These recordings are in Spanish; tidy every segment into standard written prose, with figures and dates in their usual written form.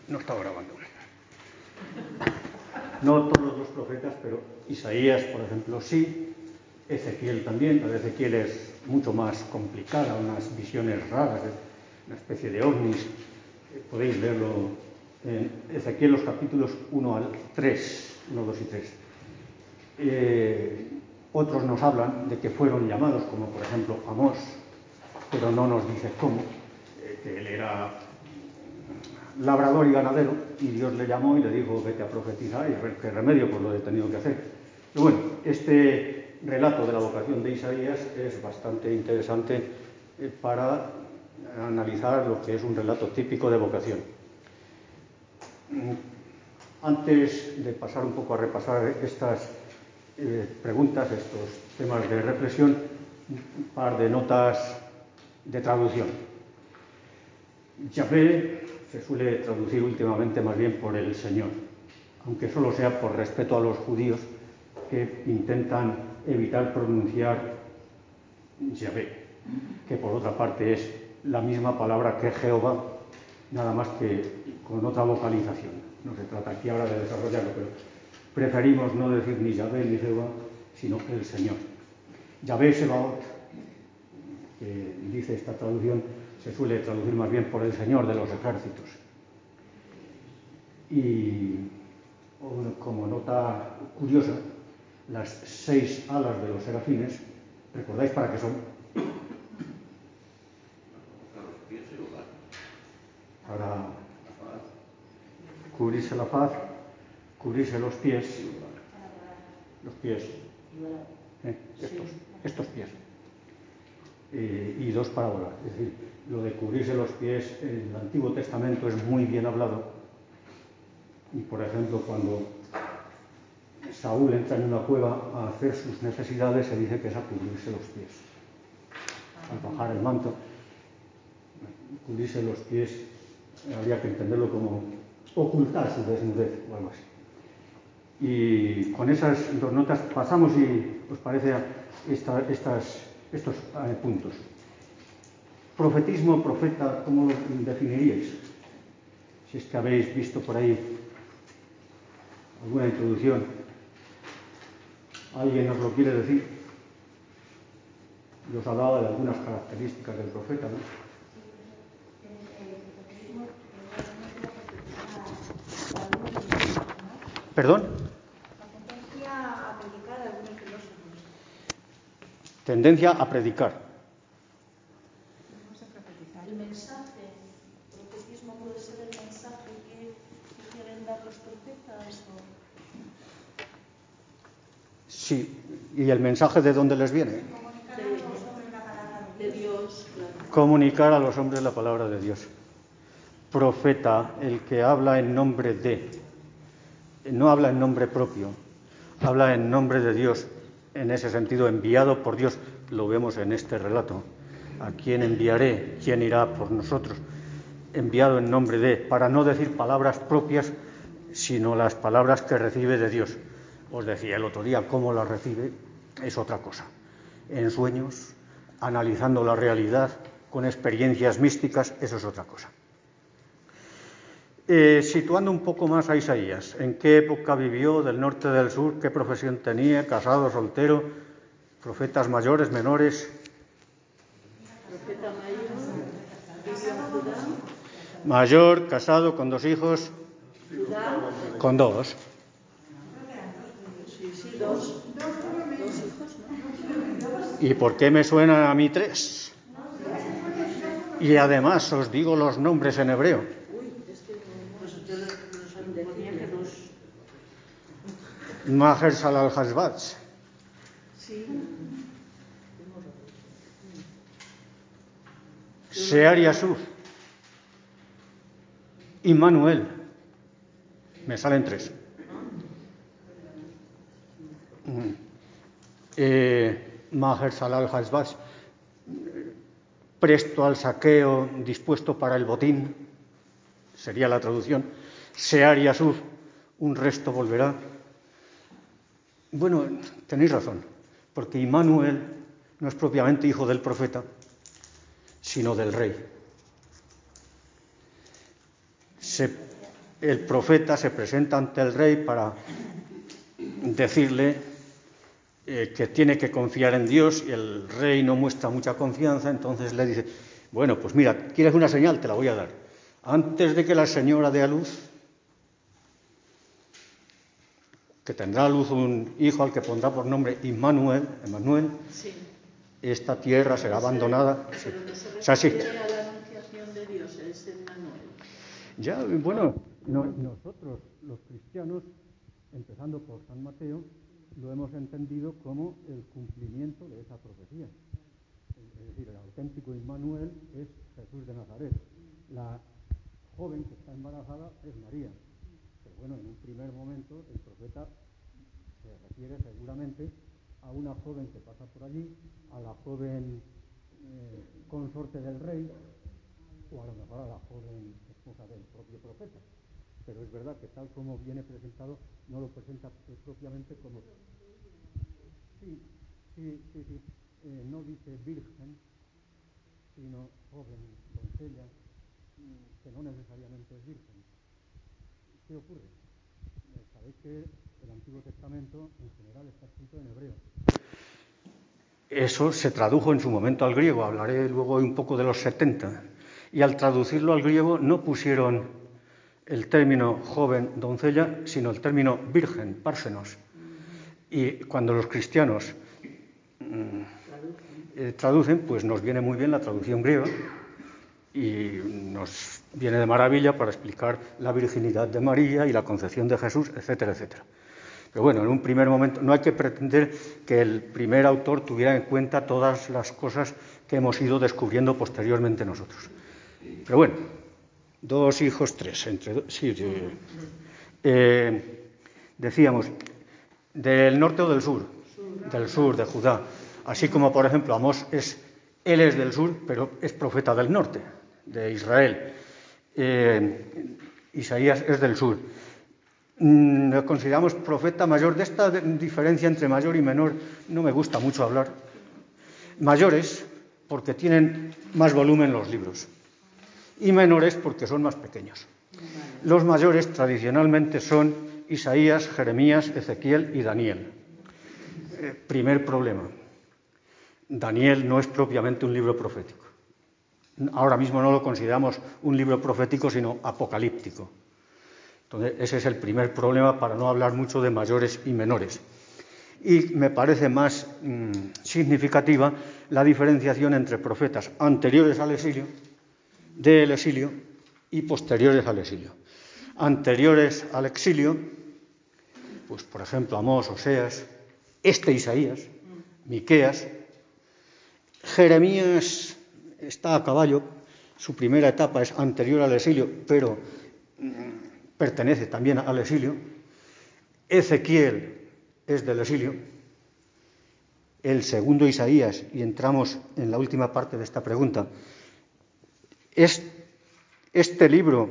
No estaba grabando. No todos los profetas, pero Isaías, por ejemplo, sí. Ezequiel también. La de Ezequiel es mucho más complicada, unas visiones raras, una especie de ovnis. Podéis verlo en Ezequiel, los capítulos 1 al 3, 1, 2 y 3. Otros nos hablan de que fueron llamados, como por ejemplo Amós, pero no nos dice cómo, que él era labrador y ganadero, y Dios le llamó y le dijo: vete a profetizar y a ver qué remedio, pues lo he tenido que hacer. Pero bueno, este relato de la vocación de Isaías es bastante interesante para analizar lo que es un relato típico de vocación. Antes de pasar un poco a repasar estas preguntas, estos temas de reflexión, un par de notas de traducción. Yahvé se suele traducir últimamente más bien por el Señor, aunque solo sea por respeto a los judíos que intentan evitar pronunciar Yahvé, que por otra parte es la misma palabra que Jehová, nada más que con otra vocalización. No se trata aquí ahora de desarrollarlo, pero preferimos no decir ni Yahvé ni Jehová, sino el Señor. Yahvé Sebaot, que dice esta traducción, se suele traducir más bien por el Señor de los ejércitos. Y como nota curiosa, las 6 alas de los serafines, ¿recordáis para qué son? Para cubrirse la faz, cubrirse los pies, estos pies, y 2 para volar. Es decir, lo de cubrirse los pies en el Antiguo Testamento es muy bien hablado. Y por ejemplo, cuando Saúl entra en una cueva a hacer sus necesidades, se dice que es a cubrirse los pies. Al bajar el manto, cubrirse los pies, habría que entenderlo como ocultar su desnudez o algo así. Y con esas 2 notas pasamos, si os parece, a estos puntos. Profetismo, profeta, ¿cómo lo definiríais? Si es que habéis visto por ahí alguna introducción. ¿Alguien nos lo quiere decir? Yo os hablaba de algunas características del profeta, ¿no? ¿Perdón? La tendencia a predicar de algunos filósofos. Tendencia a predicar. El mensaje, el profetismo puede ser el mensaje que quieren dar los profetas. Sí, ¿y el mensaje de dónde les viene? De Dios, claro. Comunicar a los hombres la palabra de Dios. Profeta, el que habla en nombre de, no habla en nombre propio, habla en nombre de Dios, en ese sentido enviado por Dios. Lo vemos en este relato. ¿A quién enviaré? ¿Quién irá por nosotros? Enviado en nombre de, para no decir palabras propias, sino las palabras que recibe de Dios. Os decía el otro día, cómo las recibe es otra cosa. En sueños, analizando la realidad, con experiencias místicas, eso es otra cosa. Situando un poco más a Isaías, ¿en qué época vivió, del norte, del sur? ¿Qué profesión tenía? ¿Casado, soltero? ¿Profetas mayores, menores? Profeta mayor, vivió en Judá. Mayor, casado, con 2 hijos. Judá. Con 2. Sí, 2 hijos, ¿no? ¿Y por qué me suenan a mí 3? Y además os digo los nombres en hebreo. Uy, es que no decía que 2. Maher Salal Hasbatz. Sí. Sear Yasuf. Immanuel. Me salen 3. Maher Salal Hasbatz. Presto al saqueo, dispuesto para el botín, sería la traducción. Sear Yasuf, un resto volverá. Bueno, tenéis razón, porque Immanuel no es propiamente hijo del profeta, sino del rey. el profeta se presenta ante el rey para decirle que tiene que confiar en Dios, y el rey no muestra mucha confianza, entonces le dice, bueno, pues mira, ¿quieres una señal? Te la voy a dar. Antes de que la señora dé a luz, que tendrá a luz un hijo al que pondrá por nombre Emmanuel, sí. Esta tierra será abandonada. Pero no se O sea, sí. refiere a la anunciación de Dios, es Emmanuel. Ya, bueno, nosotros los cristianos, empezando por San Mateo, lo hemos entendido como el cumplimiento de esa profecía. Es decir, el auténtico Emmanuel es Jesús de Nazaret. La joven que está embarazada es María. Pero bueno, en un primer momento el profeta se refiere seguramente a una joven que pasa por allí, a la joven consorte del rey, o a lo mejor a la joven esposa del propio profeta. Pero es verdad que tal como viene presentado, no lo presenta propiamente como... Sí. No dice virgen, sino joven, doncella, que no necesariamente es virgen. ¿Qué ocurre? Sabéis que el Antiguo Testamento en general está escrito en hebreo. Eso se tradujo en su momento al griego, hablaré luego un poco de los 70. Y al traducirlo al griego no pusieron el término joven, doncella, sino el término virgen, pársenos. Y cuando los cristianos traducen, pues nos viene muy bien la traducción griega y nos viene de maravilla para explicar la virginidad de María y la concepción de Jesús, etcétera, etcétera. Pero bueno, en un primer momento no hay que pretender que el primer autor tuviera en cuenta todas las cosas que hemos ido descubriendo posteriormente nosotros. Pero bueno, 2 hijos, 3. Decíamos, ¿del norte o del sur? Del sur, de Judá. Así como, por ejemplo, Amós él es del sur, pero es profeta del norte, de Israel. Isaías es del sur. Lo consideramos profeta mayor. De esta diferencia entre mayor y menor no me gusta mucho hablar. Mayores porque tienen más volumen los libros y menores porque son más pequeños. Los mayores tradicionalmente son Isaías, Jeremías, Ezequiel y Daniel. Primer problema. Daniel no es propiamente un libro profético. Ahora mismo no lo consideramos un libro profético, sino apocalíptico. Entonces, ese es el primer problema, para no hablar mucho de mayores y menores. Y me parece más significativa la diferenciación entre profetas anteriores al exilio, del exilio, y posteriores al exilio. Anteriores al exilio, pues por ejemplo Amós, Oseas, Isaías, Miqueas. Jeremías está a caballo, su primera etapa es anterior al exilio, pero pertenece también al exilio. Ezequiel es del exilio. El segundo Isaías, y entramos en la última parte de esta pregunta, ¿es este libro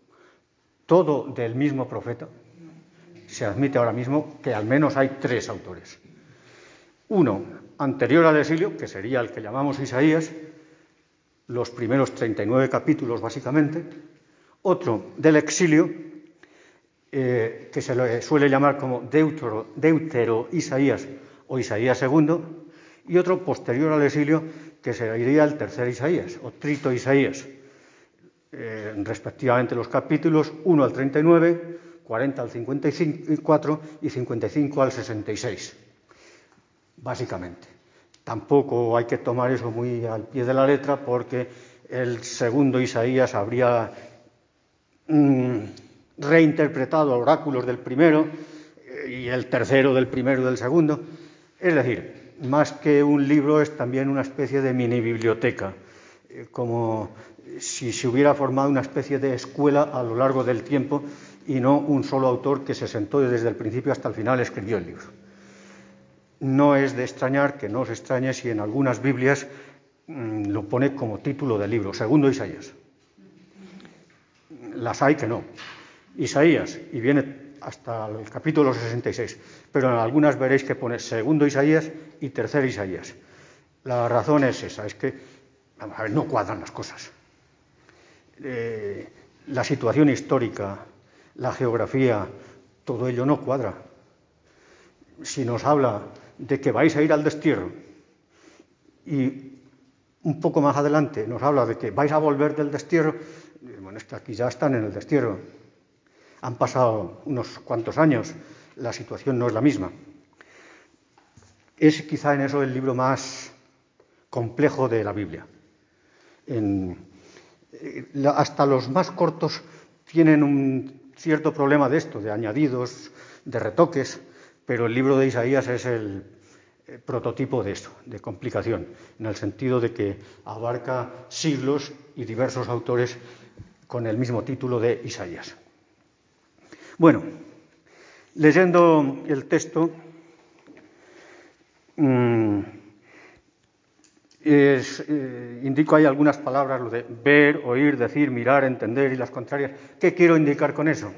todo del mismo profeta? Se admite ahora mismo que al menos hay 3 autores. Uno, anterior al exilio, que sería el que llamamos Isaías, los primeros 39 capítulos básicamente. Otro, del exilio, que se le suele llamar como Deutero Isaías o Isaías II, y otro posterior al exilio, que sería el tercer Isaías, o Trito Isaías, respectivamente los capítulos 1 al 39, 40 al 54 y 55 al 66, básicamente. Tampoco hay que tomar eso muy al pie de la letra, porque el segundo Isaías habría reinterpretado oráculos del primero y el tercero del primero y del segundo. Es decir, más que un libro, es también una especie de mini biblioteca, como si se hubiera formado una especie de escuela a lo largo del tiempo y no un solo autor que se sentó desde el principio hasta el final escribió el libro. No es de extrañar que no os extrañe si en algunas Biblias lo pone como título del libro, segundo Isaías. Las hay que no. Isaías, y viene hasta el capítulo 66, pero en algunas veréis que pone segundo Isaías y tercer Isaías. La razón es esa, es que, vamos a ver, no cuadran las cosas. La situación histórica la geografía, todo ello no cuadra. Si nos habla de que vais a ir al destierro y un poco más adelante nos habla de que vais a volver del destierro, bueno, es que aquí ya están en el destierro. Han pasado unos cuantos años, la situación no es la misma. Es quizá en eso el libro más complejo de la Biblia. Hasta los más cortos tienen un cierto problema de esto, de añadidos, de retoques, pero el libro de Isaías es el prototipo de eso, de complicación, en el sentido de que abarca siglos y diversos autores con el mismo título de Isaías. Bueno, leyendo el texto, indico ahí algunas palabras, lo de ver, oír, decir, mirar, entender y las contrarias. ¿Qué quiero indicar con eso?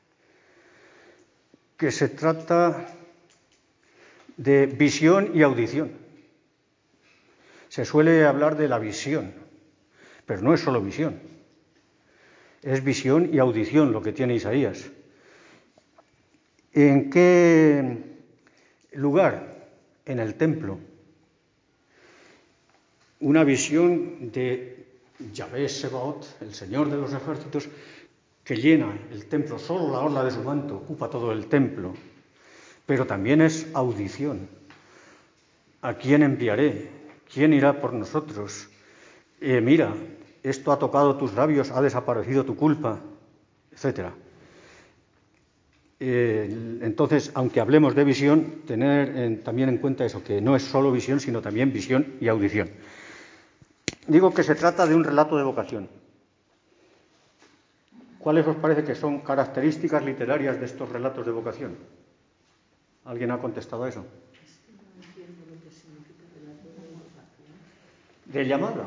Que se trata de visión y audición. Se suele hablar de la visión, pero no es solo visión. Es visión y audición lo que tiene Isaías. ¿En qué lugar? En el templo. Una visión de Yahvé Sebaot, el Señor de los ejércitos, que llena el templo, solo la orla de su manto ocupa todo el templo. Pero también es audición. ¿A quién enviaré? ¿Quién irá por nosotros? Mira, esto ha tocado tus labios, ha desaparecido tu culpa, etc. Entonces, aunque hablemos de visión, tener también en cuenta eso, que no es solo visión, sino también visión y audición. Digo que se trata de un relato de vocación. ¿Cuáles os parece que son características literarias de estos relatos de vocación? ¿Alguien ha contestado a eso? De llamada.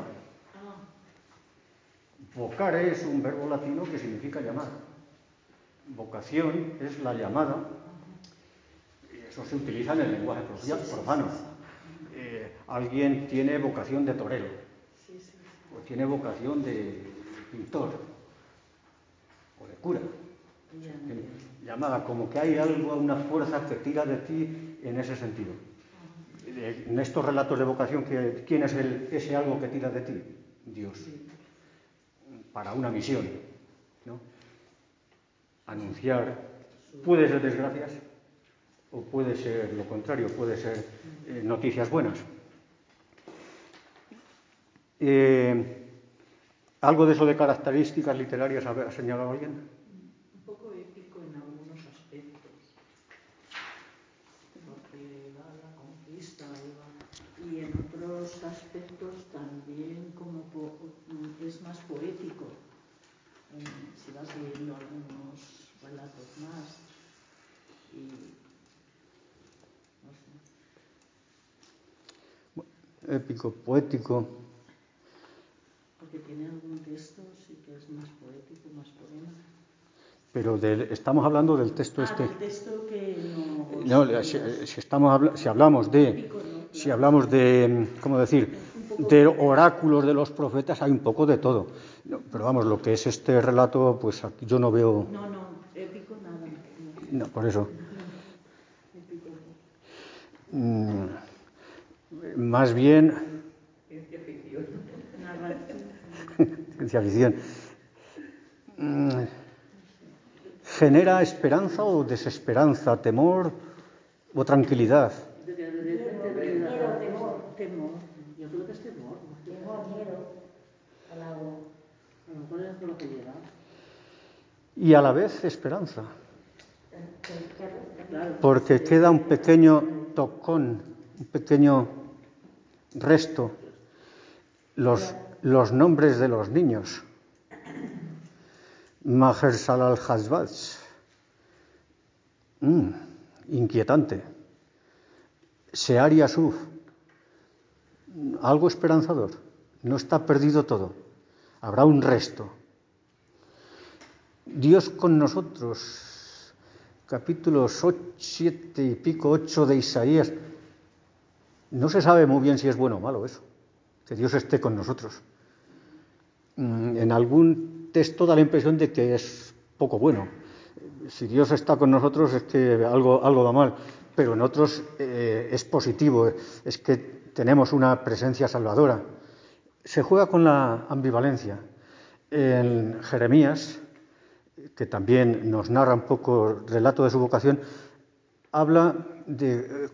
Vocare es un verbo latino que significa llamar. Vocación es la llamada. Eso se utiliza en el lenguaje profano. Alguien tiene vocación de torero, o tiene vocación de pintor, o de cura. Llamada, como que hay algo, una fuerza que tira de ti en ese sentido. En estos relatos de vocación, ¿quién es ese algo que tira de ti? Dios. Para una misión, ¿no? Anunciar, puede ser desgracias, o puede ser lo contrario, puede ser noticias buenas. ¿Algo de eso de características literarias ha señalado alguien? Un poco épico en algunos aspectos, porque va a la conquista y en otros aspectos también como es más poético. Si vas leyendo algunos relatos más y no sé. Épico, poético. Porque tiene algún texto sí que es más poético, más poema. Pero estamos hablando del texto del texto que si hablamos de, ¿cómo decir?, de oráculos de los profetas, hay un poco de todo. No, pero vamos, lo que es este relato, pues aquí yo no veo. No, épico nada. No, por eso. Épico no. Más bien. Ciencia ficción. Ciencia ficción. ¿Genera esperanza o desesperanza, temor o tranquilidad? Temor. Yo creo que es temor. Miedo. ¿Cuál es la localidad? Y a la vez esperanza. Porque queda un pequeño tocón, un pequeño resto. Los nombres de los niños. Mahershala al-Hashbaz. Inquietante. Sear Yasuf. Algo esperanzador. No está perdido todo. Habrá un resto. Dios con nosotros. Capítulos 7 y pico, 8 de Isaías. No se sabe muy bien si es bueno o malo eso. Que Dios esté con nosotros. En algún texto da la impresión de que es poco bueno. Si Dios está con nosotros es que algo va mal, pero en otros es positivo, es que tenemos una presencia salvadora. Se juega con la ambivalencia. En Jeremías, que también nos narra un poco el relato de su vocación, habla de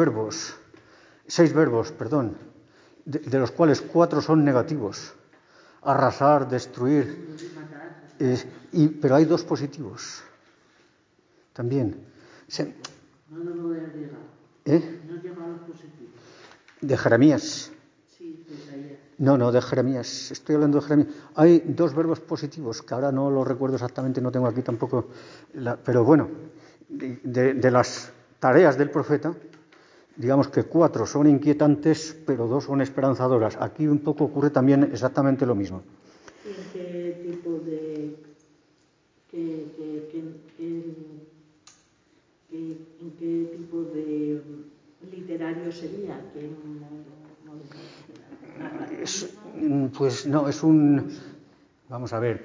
6 verbos, de los cuales 4 son negativos: arrasar, destruir, pero hay 2 positivos también. No lo he llegado. No he llegado a los positivos. De Jeremías. Sí, de Isaías. No, de Jeremías. Estoy hablando de Jeremías. Hay 2 verbos positivos, que ahora no los recuerdo exactamente, no tengo aquí tampoco. Pero bueno, de las tareas del profeta, digamos que 4 son inquietantes, pero 2 son esperanzadoras. Aquí un poco ocurre también exactamente lo mismo. ¿Y en qué tipo de... ¿En qué tipo de literario sería? ¿Qué modo literario? Pues no, es un... Vamos a ver.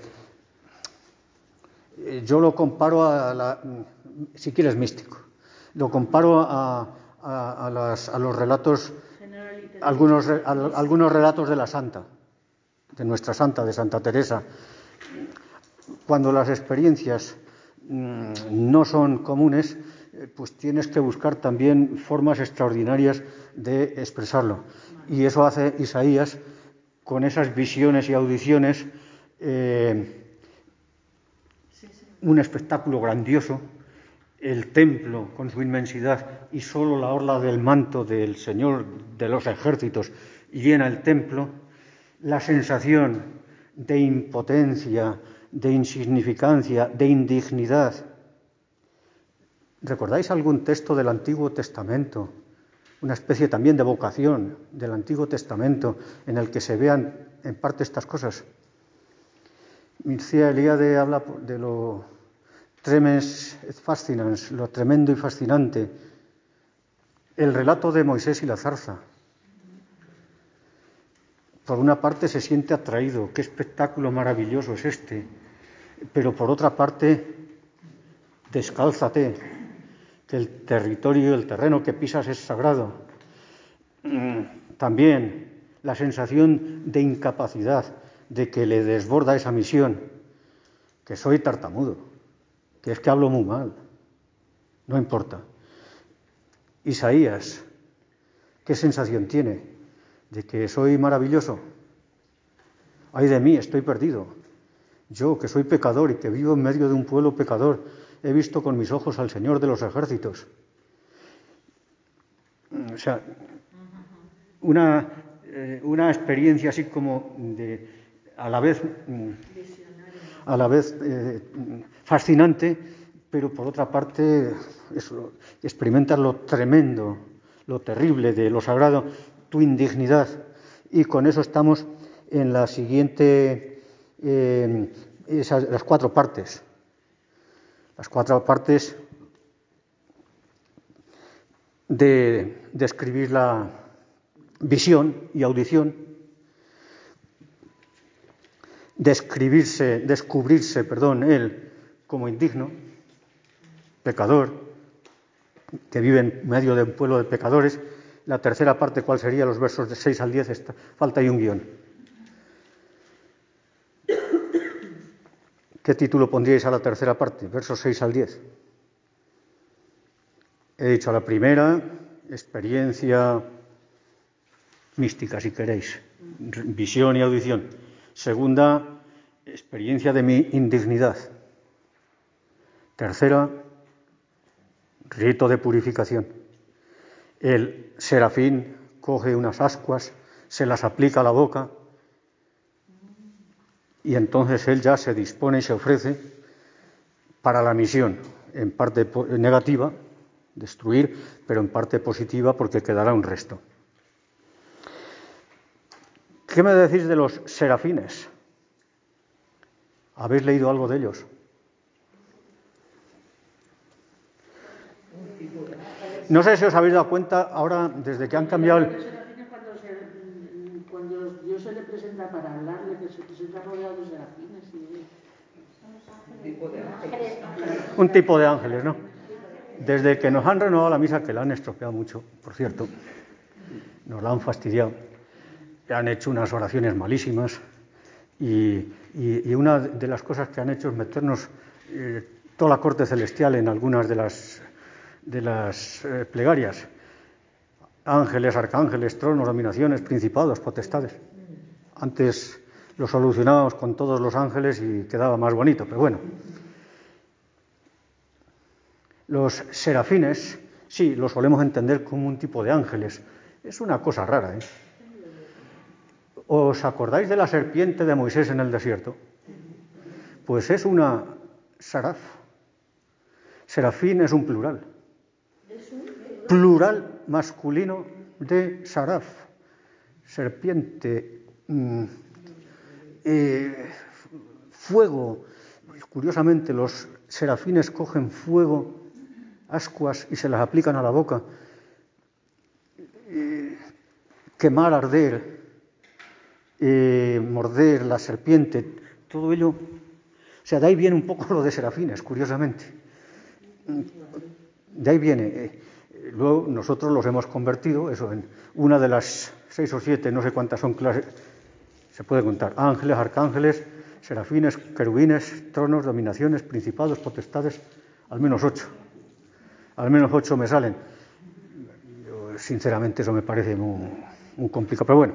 Yo lo comparo si quieres, místico. Lo comparo a los relatos, algunos relatos de la Santa, de nuestra Santa, de Santa Teresa. Cuando las experiencias no son comunes, pues tienes que buscar también formas extraordinarias de expresarlo. Y eso hace Isaías con esas visiones y audiciones, un espectáculo grandioso, el templo con su inmensidad y solo la orla del manto del Señor de los ejércitos llena el templo, la sensación de impotencia, de insignificancia, de indignidad. ¿Recordáis algún texto del Antiguo Testamento? Una especie también de vocación del Antiguo Testamento en el que se vean en parte estas cosas. Mircea Eliade habla de lo tremens et fascinans, lo tremendo y fascinante. El relato de Moisés y la zarza. Por una parte se siente atraído, qué espectáculo maravilloso es este, pero por otra parte, descálzate, que el territorio, el terreno que pisas es sagrado. También la sensación de incapacidad, de que le desborda esa misión, que soy tartamudo, que es que hablo muy mal, no importa. Isaías, ¿qué sensación tiene? De que soy maravilloso. Ay de mí, estoy perdido. Yo, que soy pecador y que vivo en medio de un pueblo pecador, he visto con mis ojos al Señor de los ejércitos. O sea, una experiencia así como a la vez fascinante, pero por otra parte experimentas lo tremendo, lo terrible de lo sagrado, tu indignidad. Y con eso estamos en la siguiente, las 4 partes. Las 4 partes de describir la visión y audición, descubrirse, él como indigno, pecador, que vive en medio de un pueblo de pecadores. La tercera parte, ¿cuál sería? Los versos de 6 al 10, falta ahí un guión. ¿Qué título pondríais a la tercera parte? Versos 6 al 10. He dicho a la primera, experiencia mística, si queréis, visión y audición. Segunda, experiencia de mi indignidad. Tercera, rito de purificación. El serafín coge unas ascuas, se las aplica a la boca y entonces él ya se dispone y se ofrece para la misión, en parte negativa, destruir, pero en parte positiva porque quedará un resto. ¿Qué me decís de los serafines? ¿Habéis leído algo de ellos? No sé si os habéis dado cuenta ahora, desde que han cambiado Los serafines cuando Dios se le presenta para hablarle, que se presenta rodeado de serafines. Son los ángeles. un tipo de ángeles, ¿no? Desde que nos han renovado la misa, que la han estropeado mucho, por cierto, nos la han fastidiado, han hecho unas oraciones malísimas y una de las cosas que han hecho es meternos toda la corte celestial en algunas de las plegarias. Ángeles, arcángeles, tronos, dominaciones, principados, potestades. Antes lo solucionábamos con todos los ángeles y quedaba más bonito, pero bueno. Los serafines, sí, los solemos entender como un tipo de ángeles. Es una cosa rara, ¿eh? ¿Os acordáis de la serpiente de Moisés en el desierto? Pues es una saraf. Serafín es un plural. Plural masculino de saraf. Serpiente. Fuego. Curiosamente, los serafines cogen fuego, ascuas, y se las aplican a la boca. Quemar, arder, morder, la serpiente, todo ello. O sea, de ahí viene un poco lo de serafines, curiosamente. De ahí viene. Luego nosotros los hemos convertido, eso, en una de las 6 o 7, no sé cuántas son clases, se puede contar: ángeles, arcángeles, serafines, querubines, tronos, dominaciones, principados, potestades, al menos 8. Al menos 8 me salen. Yo, sinceramente, eso me parece muy complicado, pero bueno.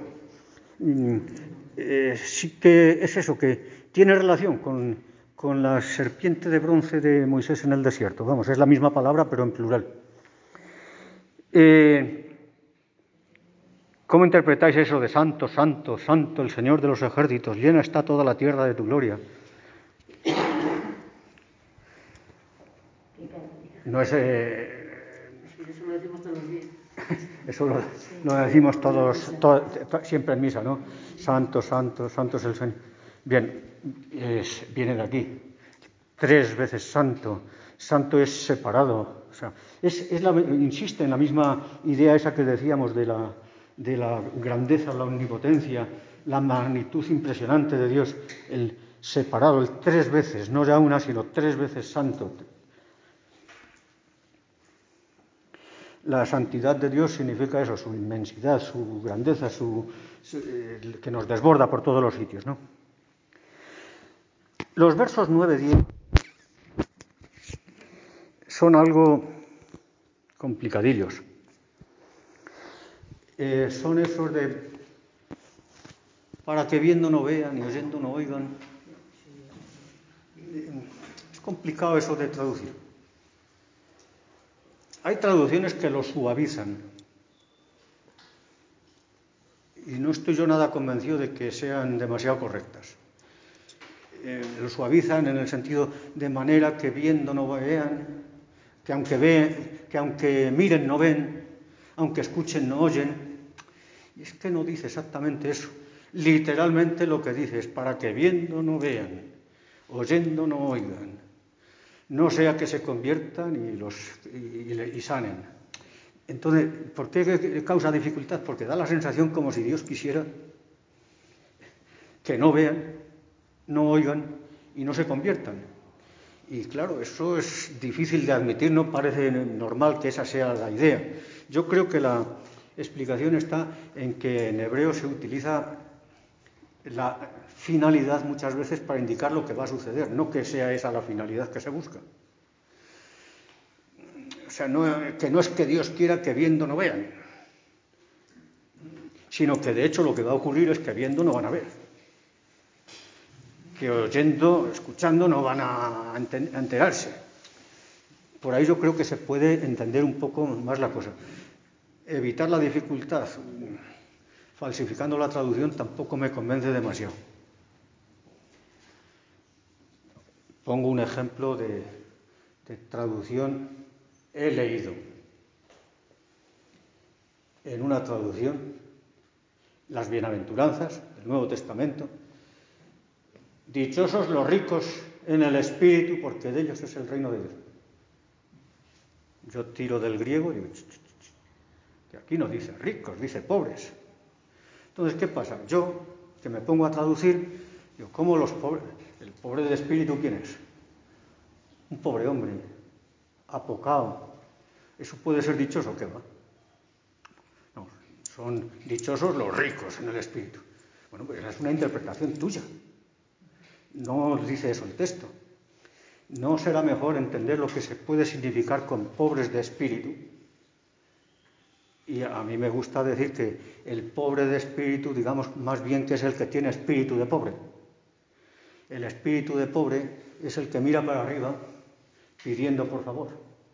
Sí que es eso, que tiene relación con la serpiente de bronce de Moisés en el desierto. Vamos, es la misma palabra, pero en plural. ¿Cómo interpretáis eso de santo, santo, santo, el Señor de los ejércitos, llena está toda la tierra de tu gloria? No es... Eso lo decimos todos los días. Eso lo decimos todos, siempre en misa, ¿no? Santo, santo, santo es el Señor. Bien, viene de aquí. 3 veces santo. Santo es separado. O sea, insiste en la misma idea esa que decíamos de la grandeza, la omnipotencia, la magnitud impresionante de Dios. El separado, el 3 veces, no ya una, sino 3 veces santo. La santidad de Dios significa eso, su inmensidad, su grandeza, que nos desborda por todos los sitios, ¿no? Los versos 9 y 10 son algo complicadillos. Son esos de para que viendo no vean y oyendo no oigan. Es complicado eso de traducir. Hay traducciones que lo suavizan. Y no estoy yo nada convencido de que sean demasiado correctas. Lo suavizan en el sentido de manera que viendo no vean, que aunque miren no ven, aunque escuchen no oyen. Y es que no dice exactamente eso. Literalmente lo que dice es para que viendo no vean, oyendo no oigan, no sea que se conviertan y sanen. Entonces, ¿por qué causa dificultad? Porque da la sensación como si Dios quisiera que no vean, no oigan y no se conviertan. Y claro, eso es difícil de admitir, no parece normal que esa sea la idea. Yo creo que la explicación está en que en hebreo se utiliza la finalidad muchas veces para indicar lo que va a suceder, no que sea esa la finalidad que se busca. O sea, que no es que Dios quiera que viendo no vean, sino que de hecho lo que va a ocurrir es que viendo no van a ver, que oyendo, escuchando no van a enterarse. Por ahí yo creo que se puede entender un poco más la cosa. Evitar la dificultad falsificando la traducción tampoco me convence demasiado. Pongo un ejemplo de traducción. He leído en una traducción las bienaventuranzas del Nuevo Testamento: dichosos los ricos en el espíritu, porque de ellos es el reino de Dios. Yo tiro del griego y digo, que aquí no dice ricos, dice pobres. Entonces, ¿qué pasa? Yo, que me pongo a traducir, digo, ¿cómo los pobres? ¿El pobre del espíritu quién es? un pobre hombre, apocado, ¿eso puede ser dichoso? ¿Qué va? No, son dichosos los ricos en el espíritu. Bueno, pues esa es una interpretación tuya. No dice eso el texto. ¿No será mejor entender lo que se puede significar con pobres de espíritu? Y a mí me gusta decir que el pobre de espíritu, digamos más bien que es el que tiene espíritu de pobre. El espíritu de pobre es el que mira para arriba pidiendo por favor.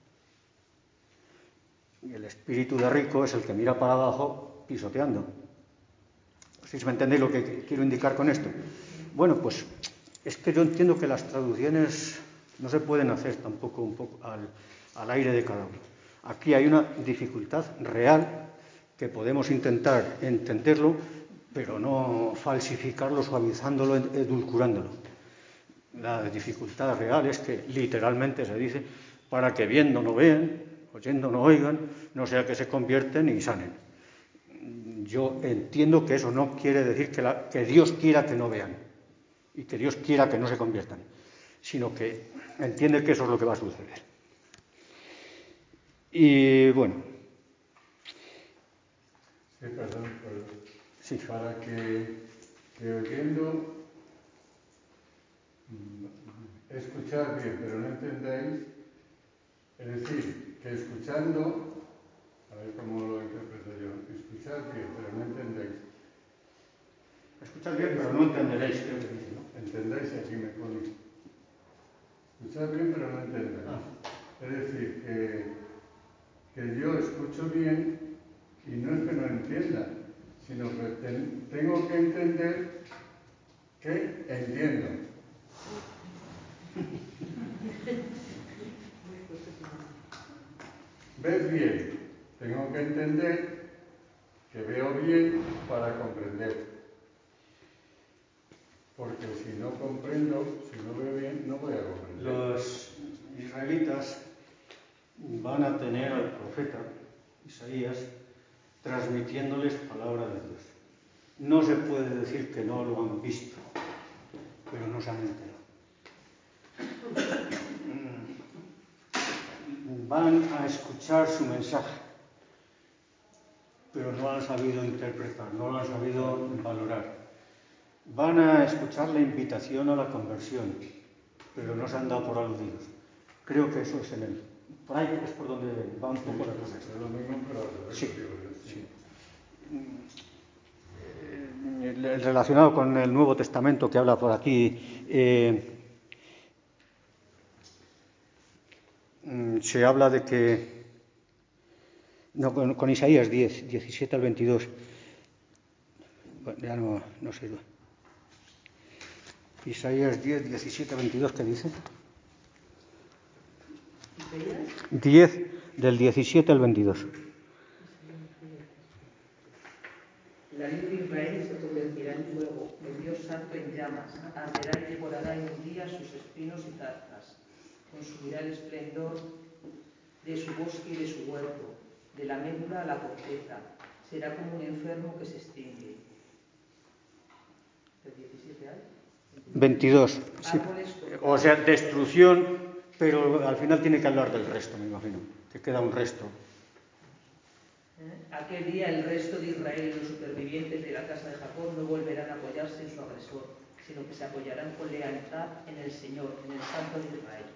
Y el espíritu de rico es el que mira para abajo pisoteando. ¿Sí me entendéis lo que quiero indicar con esto? Bueno, pues es que yo entiendo que las traducciones no se pueden hacer tampoco un poco al aire de cada uno. Aquí hay una dificultad real que podemos intentar entenderlo, pero no falsificarlo, suavizándolo, edulcurándolo. La dificultad real es que literalmente se dice para que viendo no vean, oyendo no oigan, no sea que se convierten y sanen. Yo entiendo que eso no quiere decir que Dios quiera que no vean y que Dios quiera que no se conviertan, sino que entiende que eso es lo que va a suceder. Y bueno. Sí, perdón. Sí. Para que oyendo escuchar bien, pero no entendáis, es decir, que escuchando, a ver cómo lo interpreto yo, escuchar bien, pero no entendéis. Escuchar bien, pero no entenderéis, creo que dice, ¿no? Entendáis, aquí me pone. Escuchar bien, pero no entendáis. Es decir, que yo escucho bien y no es que no entienda, sino que tengo que entender que entiendo. ¿Ves bien? Tengo que entender que veo bien para comprender. Porque si no comprendo, si no veo bien, no voy a comprender. Los israelitas van a tener al profeta Isaías transmitiéndoles palabra de Dios. No se puede decir que no lo han visto, pero no se han enterado. Van a escuchar su mensaje, pero no lo han sabido interpretar, no lo han sabido valorar. Van a escuchar la invitación a la conversión, pero no se han dado por aludidos. Creo que eso es en él. Por ahí es por donde va un poco la cosa. Es lo mismo, pero al revés. Sí. Relacionado con el Nuevo Testamento que habla por aquí, se habla de que, no, con Isaías 10, 17 al 22, bueno, ya no sé. Isaías 10, 17 al 22, ¿qué dice? ¿Isaías? 10, del 17 al 22. La luz de Israel se convertirá en fuego, el Dios santo en llamas, arderá y devorará en un día sus espinos y zarzas, consumirá el esplendor de su bosque y de su huerto, de la médula a la corteza, será como un enfermo que se extingue. ¿El 17 hay? 22. Sí. O sea, destrucción, pero al final tiene que hablar del resto, me imagino, que queda un resto. Aquel día el resto de Israel y los supervivientes de la casa de Jacob no volverán a apoyarse en su agresor, sino que se apoyarán con lealtad en el Señor, en el Santo de Israel.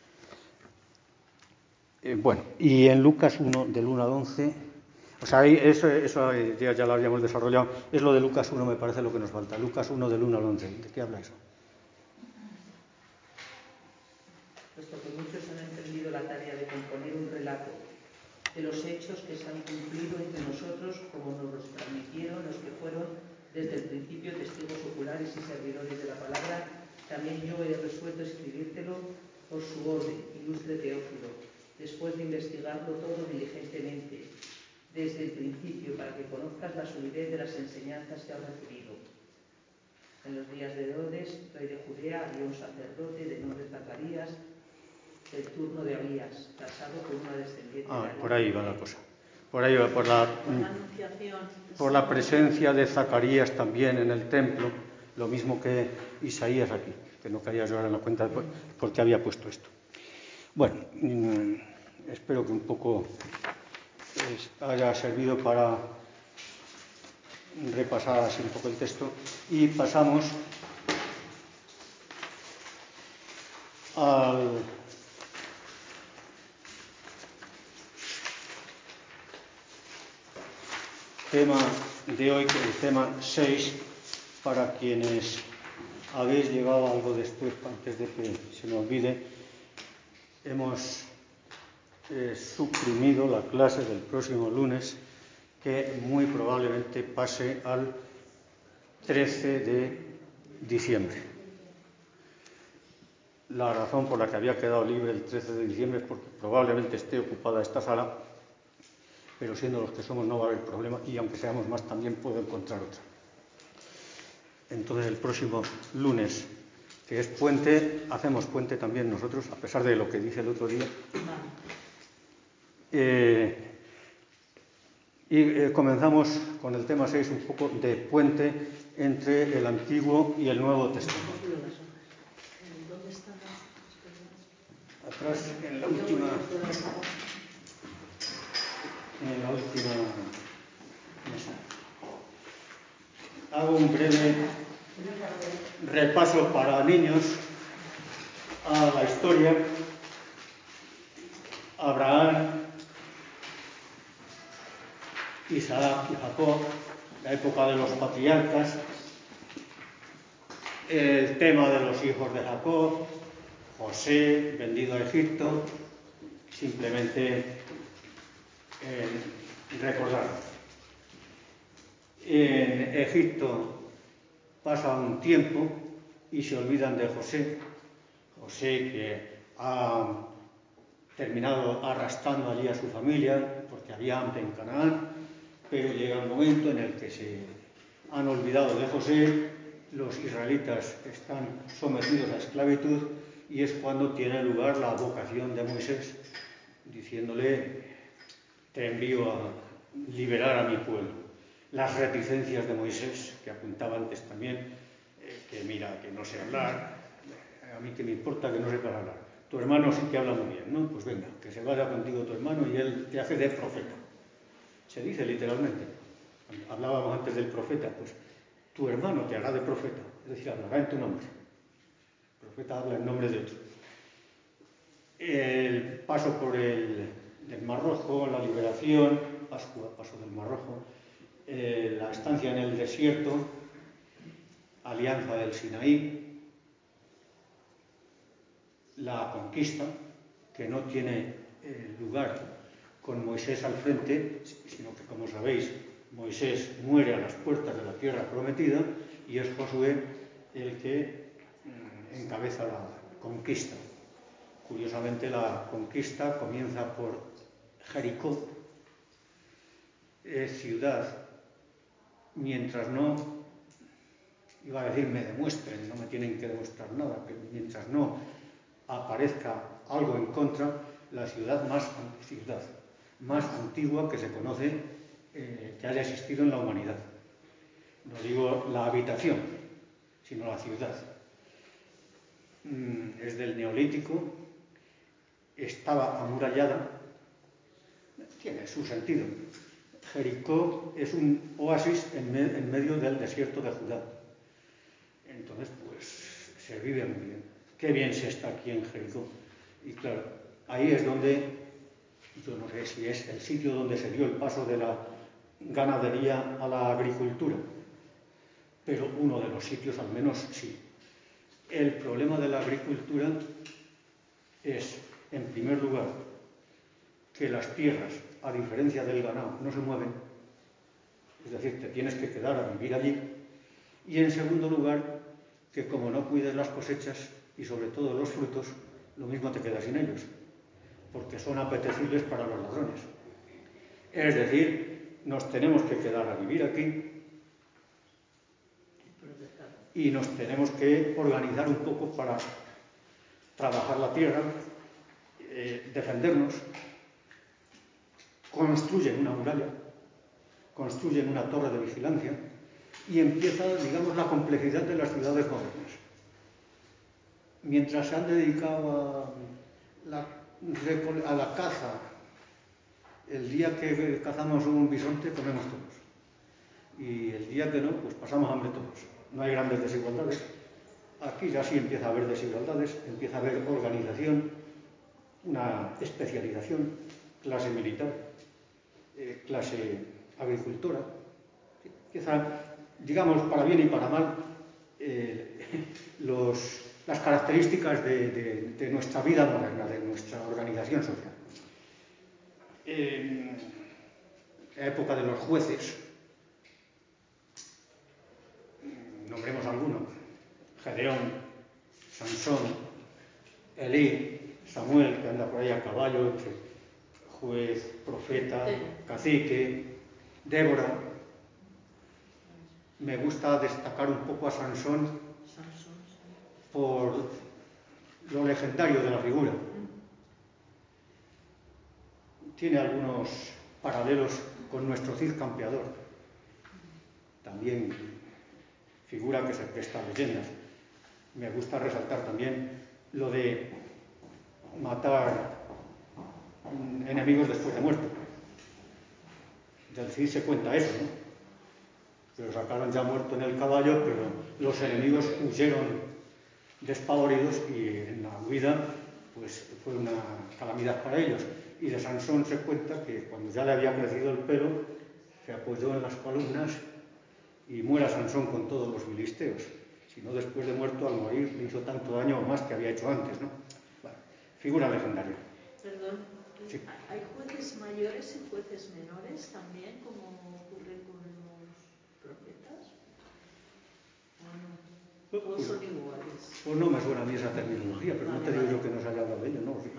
Bueno, y en Lucas 1, del 1 al 11, o sea, eso ya lo habíamos desarrollado, es lo de Lucas 1, me parece lo que nos falta. Lucas 1, del 1 al 11, ¿de qué habla eso? Puesto que muchos han emprendido la tarea de componer un relato de los hechos que se han cumplido entre nosotros, como nos los transmitieron los que fueron desde el principio testigos oculares y servidores de la palabra, también yo he resuelto escribírtelo por su orden, ilustre Teófilo, después de investigarlo todo diligentemente, desde el principio, para que conozcas la solidez de las enseñanzas que has recibido. En los días de Herodes, rey de Judea, había un sacerdote de nombre Zacarías, del turno de Abías, casado con una descendiente de Aarón. Por ahí va la cosa. Por ahí va, por la presencia de Zacarías también en el templo, lo mismo que Isaías aquí, que no caía yo ahora en la cuenta de por qué había puesto esto. Bueno, espero que un poco haya servido para repasar así un poco el texto y pasamos al tema de hoy, que es el tema 6, para quienes habéis llegado algo después, antes de que se me olvide. Hemos suprimido la clase del próximo lunes, que muy probablemente pase al 13 de diciembre. La razón por la que había quedado libre el 13 de diciembre es porque probablemente esté ocupada esta sala, pero siendo los que somos no va a haber problema, y aunque seamos más también puedo encontrar otra. Entonces el próximo lunes, que es puente, hacemos puente también nosotros, a pesar de lo que dije el otro día. Comenzamos con el tema 6, un poco de puente entre el Antiguo y el Nuevo Testamento. ¿Dónde están las Atrás, en la última mesa. Hago un breve repaso para niños a la historia. Abraham, Isaac y Jacob, la época de los patriarcas, el tema de los hijos de Jacob, José, vendido a Egipto, simplemente recordar. En Egipto pasa un tiempo y se olvidan de José. José, que ha terminado arrastrando allí a su familia porque había hambre en Canaán, pero llega un momento en el que se han olvidado de José, los israelitas están sometidos a esclavitud y es cuando tiene lugar la vocación de Moisés, diciéndole: te envío a liberar a mi pueblo. Las reticencias de Moisés, que apuntaba antes también, que mira, que no sé hablar, a mí que me importa que no sepas hablar. Tu hermano sí que habla muy bien, ¿no? Pues venga, que se vaya contigo tu hermano y él te hace de profeta. Se dice literalmente. Hablábamos antes del profeta, pues tu hermano te hará de profeta, es decir, hablará en tu nombre. El profeta habla en nombre de otro. El paso por el Mar Rojo, la liberación, Pascua, paso del Mar Rojo, la estancia en el desierto, alianza del Sinaí, la conquista, que no tiene lugar con Moisés al frente, sino que, como sabéis, Moisés muere a las puertas de la tierra prometida y es Josué el que encabeza la conquista. Curiosamente, la conquista comienza por Jericó, ciudad, mientras no, iba a decir me demuestren, no me tienen que demostrar nada, pero mientras no aparezca algo en contra, la ciudad más antigua que se conoce que haya existido en la humanidad. No digo la habitación, sino la ciudad. Es del Neolítico, estaba amurallada, tiene su sentido. Jericó es un oasis en medio del desierto de Judá. Entonces, pues, se vive muy bien. Qué bien se está aquí en Jericó. Y claro, ahí es donde, yo no sé si es el sitio donde se dio el paso de la ganadería a la agricultura, pero uno de los sitios al menos sí. El problema de la agricultura es, en primer lugar, que las tierras, a diferencia del ganado, no se mueven, es decir, te tienes que quedar a vivir allí, y en segundo lugar, que como no cuides las cosechas y sobre todo los frutos, lo mismo te quedas sin ellos, porque son apetecibles para los ladrones. Es decir, nos tenemos que quedar a vivir aquí y nos tenemos que organizar un poco para trabajar la tierra, defendernos. Construyen una muralla, construyen una torre de vigilancia y empieza, digamos, la complejidad de las ciudades modernas. Mientras se han dedicado a la a la caza. El día que cazamos un bisonte comemos todos. Y el día que no, pues pasamos hambre todos. No hay grandes desigualdades. Aquí ya sí empieza a haber desigualdades, empieza a haber organización, una especialización, clase militar, clase agricultora. Empieza, digamos, para bien y para mal, las características de nuestra vida moderna, de nuestra organización social. En la época de los jueces, nombremos alguno: Gedeón, Sansón, Elí, Samuel, que anda por ahí a caballo, juez, profeta, cacique, Débora. Me gusta destacar un poco a Sansón por lo legendario de la figura. Tiene algunos paralelos con nuestro Cid campeador. También figura que se presta a leyendas. Me gusta resaltar también lo de matar enemigos después de muerto. Del Cid se cuenta eso, ¿no? Que lo sacaron ya muerto en el caballo, pero los enemigos huyeron despavoridos y en la huida pues fue una calamidad para ellos. Y de Sansón se cuenta que cuando ya le había crecido el pelo, se apoyó en las columnas y muera Sansón con todos los filisteos. Si no, después de muerto, al morir, le hizo tanto daño o más que había hecho antes, ¿no? Bueno, figura legendaria. Perdón, Sí. ¿hay jueces mayores y jueces menores también, como ocurre con los profetas? ¿O no? ¿Todos son iguales? Pues no me suena a mí esa terminología, pero no te digo yo que no se haya hablado de ello, no.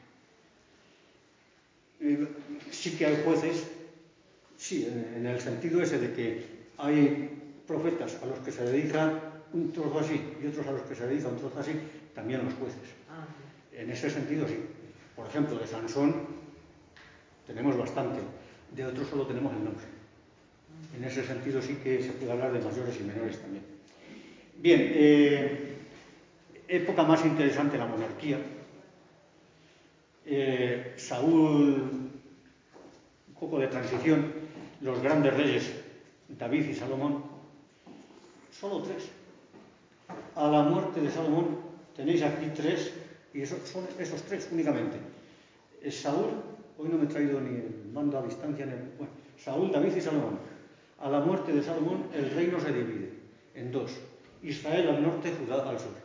Sí que hay jueces, sí, en el sentido ese de que hay profetas a los que se dedica un trozo así y otros a los que se dedica un trozo así, también los jueces. En ese sentido sí. Por ejemplo, de Sansón tenemos bastante, de otros solo tenemos el nombre. En ese sentido sí que se puede hablar de mayores y menores también. Bien, época más interesante, la monarquía. Saúl, un poco de transición, los grandes reyes David y Salomón, solo 3. A la muerte de Salomón tenéis aquí 3, y son esos 3 únicamente. Saúl, hoy no me he traído ni el mando a distancia, bueno, Saúl, David y Salomón. A la muerte de Salomón el reino se divide en 2, Israel al norte, Judá al sur.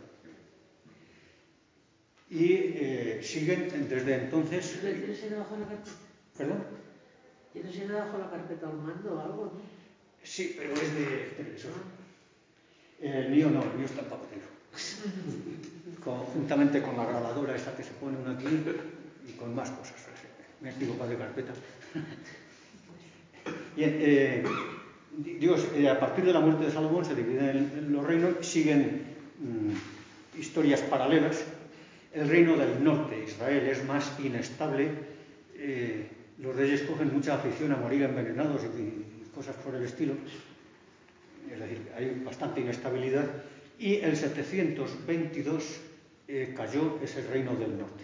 Y siguen desde entonces... ¿Tienes ahí debajo de la carpeta? ¿Perdón? ¿Tienes ahí debajo de la carpeta al mando o algo, no? Sí, pero es de televisor. El mío no, el mío está en papelero. Conjuntamente con la grabadora esa que se pone una aquí y con más cosas. Me he equivocado de carpeta. Bien, digo, a partir de la muerte de Salomón se dividen los reinos, siguen historias paralelas. El reino del norte, Israel, es más inestable. Los reyes cogen mucha afición a morir envenenados y cosas por el estilo. Es decir, hay bastante inestabilidad. Y el 722 cayó ese reino del norte.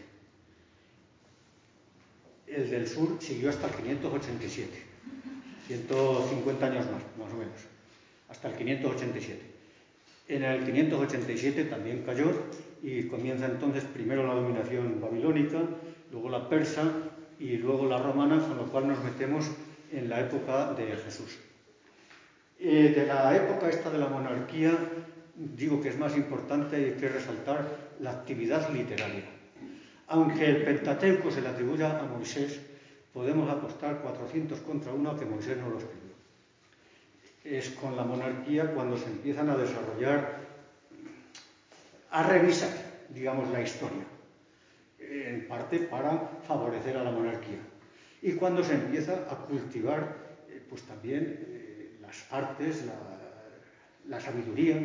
El del sur siguió hasta el 587. 150 años más o menos. Hasta el 587. En el 587 también cayó y comienza entonces primero la dominación babilónica, luego la persa y luego la romana, con lo cual nos metemos en la época de Jesús. De la época esta de la monarquía, digo que es más importante y hay que resaltar la actividad literaria. Aunque el Pentateuco se le atribuya a Moisés, podemos apostar 400 contra 1 a que Moisés no lo escribió. Es con la monarquía cuando se empiezan a desarrollar, a revisar, digamos, la historia, en parte para favorecer a la monarquía. Y cuando se empieza a cultivar, pues también las artes, la sabiduría,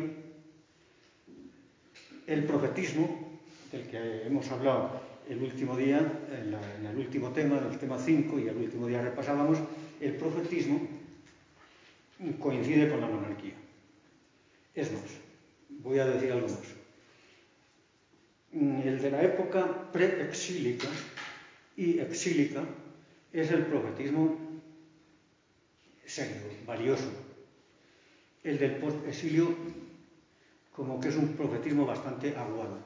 el profetismo, del que hemos hablado el último día, en el último tema, en el tema 5, y el último día repasábamos, el profetismo coincide con la monarquía. Es más, voy a decir algo más. El de la época preexílica, y exílica es el profetismo serio, valioso. El del post-exilio como que es un profetismo bastante aguado.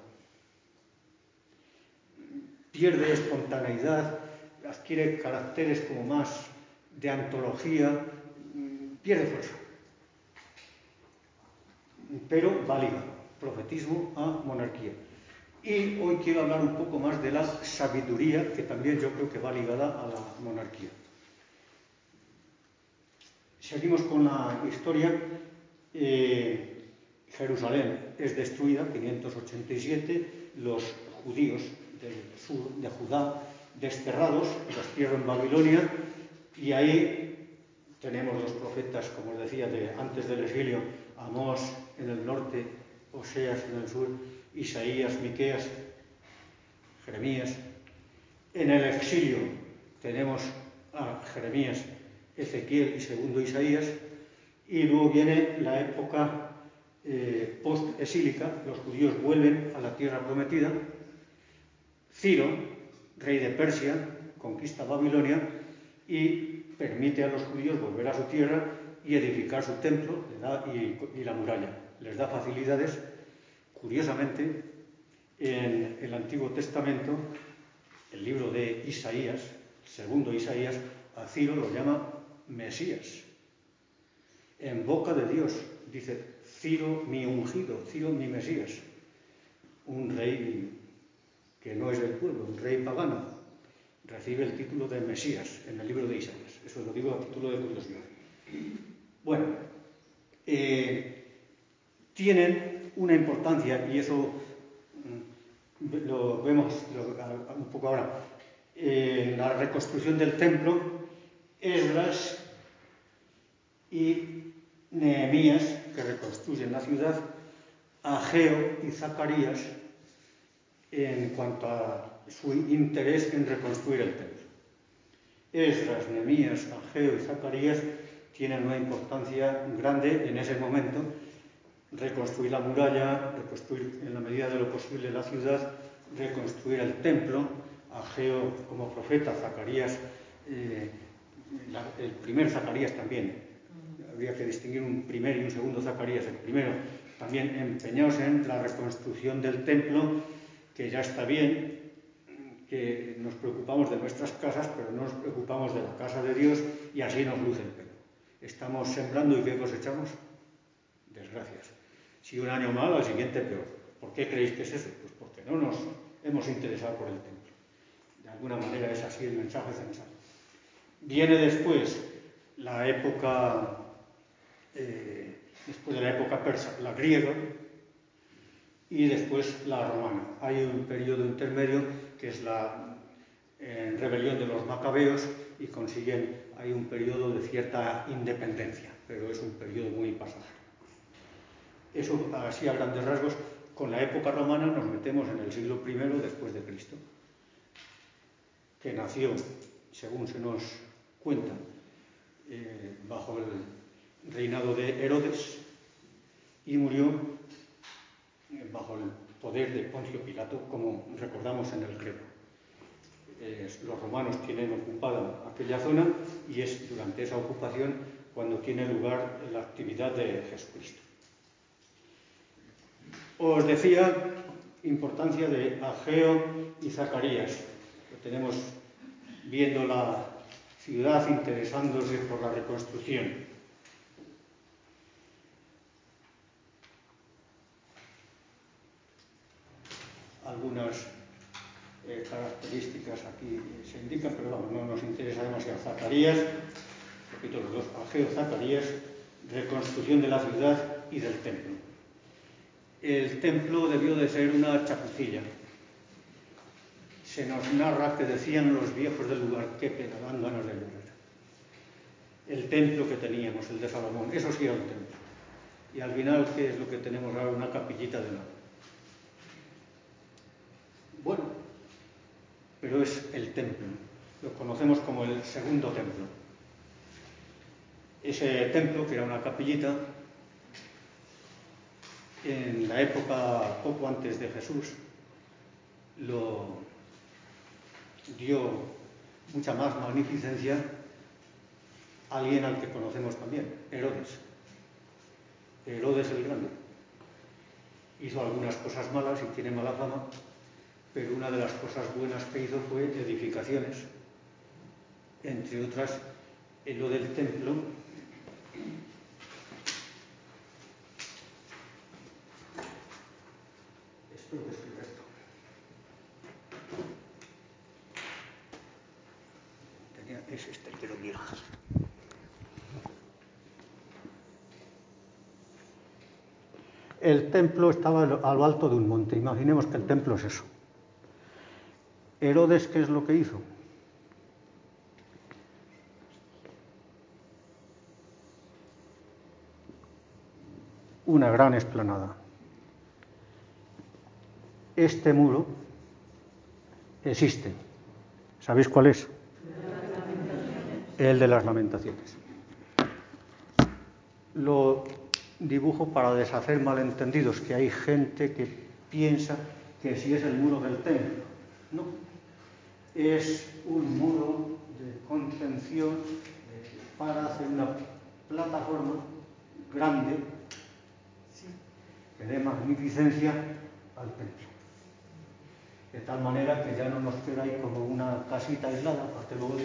Pierde espontaneidad, adquiere caracteres como más de antología, pierde fuerza. Pero va ligado, profetismo a monarquía. Y hoy quiero hablar un poco más de la sabiduría, que también yo creo que va ligada a la monarquía. Seguimos con la historia. Jerusalén es destruida, 587, los judíos del sur de Judá desterrados, los tierra en Babilonia, y ahí tenemos los profetas, como os decía, antes del exilio, Amós en el norte, Oseas en el sur, Isaías, Miqueas, Jeremías. En el exilio tenemos a Jeremías, Ezequiel y segundo Isaías, y luego viene la época post-exílica, los judíos vuelven a la tierra prometida. Ciro, rey de Persia, conquista Babilonia y permite a los judíos volver a su tierra y edificar su templo y la muralla. Les da facilidades. Curiosamente, en el Antiguo Testamento, el libro de Isaías, segundo Isaías, a Ciro lo llama Mesías. En boca de Dios dice: Ciro mi ungido, Ciro mi Mesías. Un rey que no es del pueblo, un rey pagano, recibe el título de Mesías en el libro de Isaías. Eso lo digo a título de curiosidad. Bueno, tienen una importancia, y eso lo vemos un poco ahora, en la reconstrucción del templo. Esdras y Nehemías, que reconstruyen la ciudad, Ageo y Zacarías, en cuanto a su interés en reconstruir el templo. Esdras, Nehemías, Ageo y Zacarías tienen una importancia grande en ese momento. Reconstruir la muralla, reconstruir en la medida de lo posible la ciudad, reconstruir el templo. Ageo como profeta, Zacarías, el primer Zacarías también, habría que distinguir un primer y un segundo Zacarías. El primero también empeñados en la reconstrucción del templo, que ya está bien, que nos preocupamos de nuestras casas, pero no nos preocupamos de la casa de Dios, y así nos luce el pelo. Estamos sembrando, ¿y qué cosechamos? Desgracias. Si un año mal, al siguiente peor. ¿Por qué creéis que es eso? Pues porque no nos hemos interesado por el templo. De alguna manera es así el mensaje central. Viene después la época, después de la época persa, la griega, y después la romana. Hay un periodo intermedio que es la rebelión de los macabeos, y consiguen, hay un periodo de cierta independencia, pero es un periodo muy pasajero. Eso así a grandes rasgos. Con la época romana nos metemos en el siglo I después de Cristo, que nació, según se nos cuenta, bajo el reinado de Herodes, y murió bajo el poder de Poncio Pilato, como recordamos en el credo. Los romanos tienen ocupada aquella zona, y es durante esa ocupación cuando tiene lugar la actividad de Jesucristo. Os decía, importancia de Ageo y Zacarías. Lo tenemos viendo la ciudad, interesándose por la reconstrucción. Algunas características aquí se indican, pero vamos, no nos interesa demasiado. Zacarías, capítulo 2, Ageo, Zacarías, reconstrucción de la ciudad y del templo. El templo debió de ser una chapucilla. Se nos narra que decían los viejos del lugar: qué pena, dan ganas de llorar. El templo que teníamos, el de Salomón, eso sí era un templo. Y al final, ¿qué es lo que tenemos ahora? Una capillita de nada. Bueno, pero es el templo. Lo conocemos como el segundo templo. Ese templo, que era una capillita, en la época poco antes de Jesús, lo dio mucha más magnificencia a alguien al que conocemos también, Herodes. Herodes el Grande. Hizo algunas cosas malas y tiene mala fama, pero una de las cosas buenas que hizo fue edificaciones, entre otras lo del templo. Espero que escriba esto. Es este el que lo mira. El templo estaba a lo alto de un monte. Imaginemos que el templo es eso. Herodes, ¿qué es lo que hizo? Una gran explanada. Este muro existe. ¿Sabéis cuál es? El de las Lamentaciones. Lo dibujo para deshacer malentendidos, que hay gente que piensa que si es el muro del templo. No. Es un muro de contención para hacer una plataforma grande que dé magnificencia al templo. De tal manera que ya no nos queda ahí como una casita aislada, aparte luego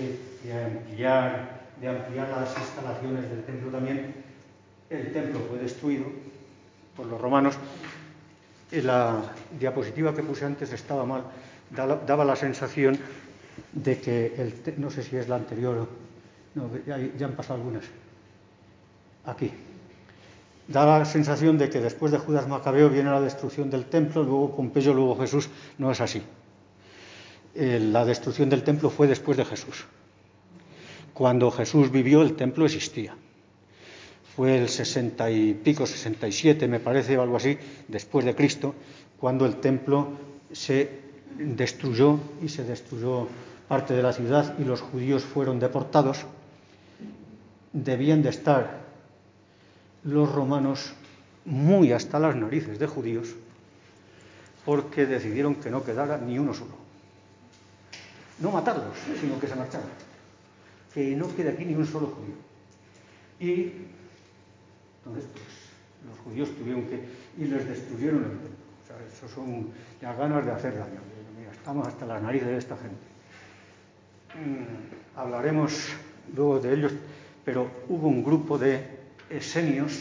de ampliar las instalaciones del templo también. El templo fue destruido por los romanos. La diapositiva que puse antes estaba mal, daba la sensación de que, no sé si es la anterior, no, ya han pasado algunas, aquí. Da la sensación de que después de Judas Macabeo viene la destrucción del templo, luego Pompeyo, luego Jesús. No es así. La destrucción del templo fue después de Jesús. Cuando Jesús vivió, el templo existía. Fue el 60 y pico, 67 me parece, o algo así, después de Cristo, cuando el templo se destruyó y se destruyó parte de la ciudad y los judíos fueron deportados. Debían de estar los romanos muy hasta las narices de judíos, porque decidieron que no quedara ni uno solo. No matarlos, sino que se marcharan. Que no quede aquí ni un solo judío. Y entonces, pues, los judíos tuvieron que... y les destruyeron el templo. O sea, eso son las ganas de hacer daño. Mira, estamos hasta las narices de esta gente. Hablaremos luego de ellos, pero hubo un grupo de esenios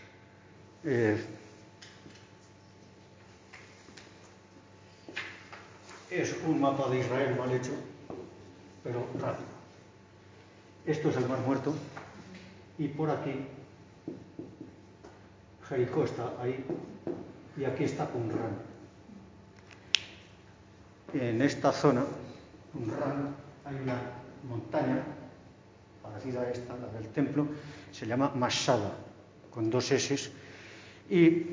es un mapa de Israel mal hecho, pero rápido. Esto es el Mar Muerto y por aquí Jericó está ahí y aquí está Qumran. En esta zona, Qumran, hay una montaña parecida a esta, la del templo, se llama Masada, con 2 S, y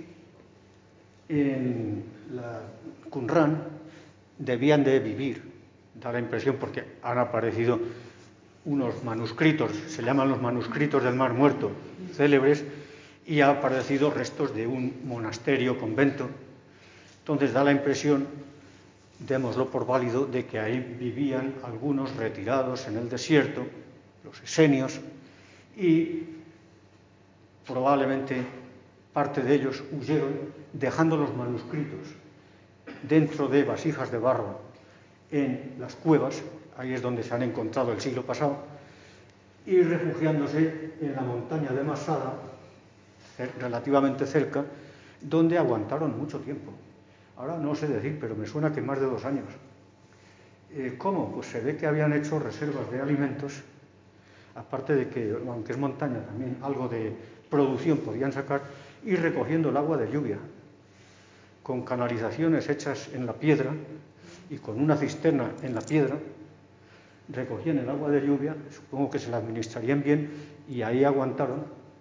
en la Qumran debían de vivir, da la impresión, porque han aparecido unos manuscritos, se llaman los manuscritos del Mar Muerto, célebres, y han aparecido restos de un monasterio, convento. Entonces da la impresión, démoslo por válido, de que ahí vivían algunos retirados en el desierto, los esenios, y probablemente parte de ellos huyeron dejando los manuscritos dentro de vasijas de barro en las cuevas, ahí es donde se han encontrado el siglo pasado, y refugiándose en la montaña de Masada, relativamente cerca, donde aguantaron mucho tiempo. Ahora no sé decir, pero me suena que más de 2 años. ¿Cómo? Pues se ve que habían hecho reservas de alimentos, aparte de que, aunque es montaña, también algo de producción podían sacar, y recogiendo el agua de lluvia, con canalizaciones hechas en la piedra y con una cisterna en la piedra, recogían el agua de lluvia, supongo que se la administrarían bien, y ahí aguantaron.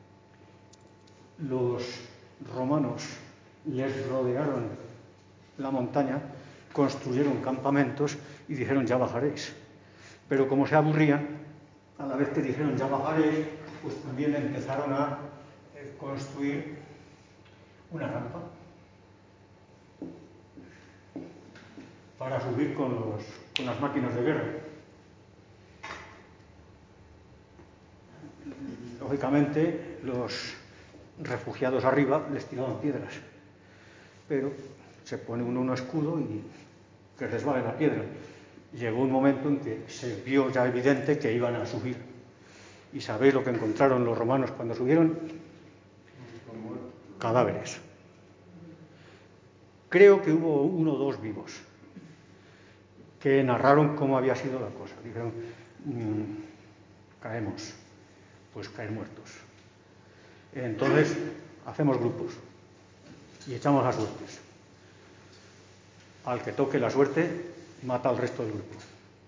Los romanos les rodearon la montaña, construyeron campamentos y dijeron ya bajaréis. Pero como se aburrían, a la vez que dijeron ya bajaréis, pues también empezaron a construir una rampa para subir con los con las máquinas de guerra. Lógicamente, los refugiados arriba les tiraban piedras, pero se pone uno un escudo y que resbale la piedra. Llegó un momento en que se vio ya evidente que iban a subir. ¿Y sabéis lo que encontraron los romanos cuando subieron? Cadáveres. Creo que hubo 1 o 2 vivos que narraron cómo había sido la cosa. Dijeron, caemos, pues caer muertos. Entonces, hacemos grupos y echamos las suertes. Al que toque la suerte, mata al resto del grupo.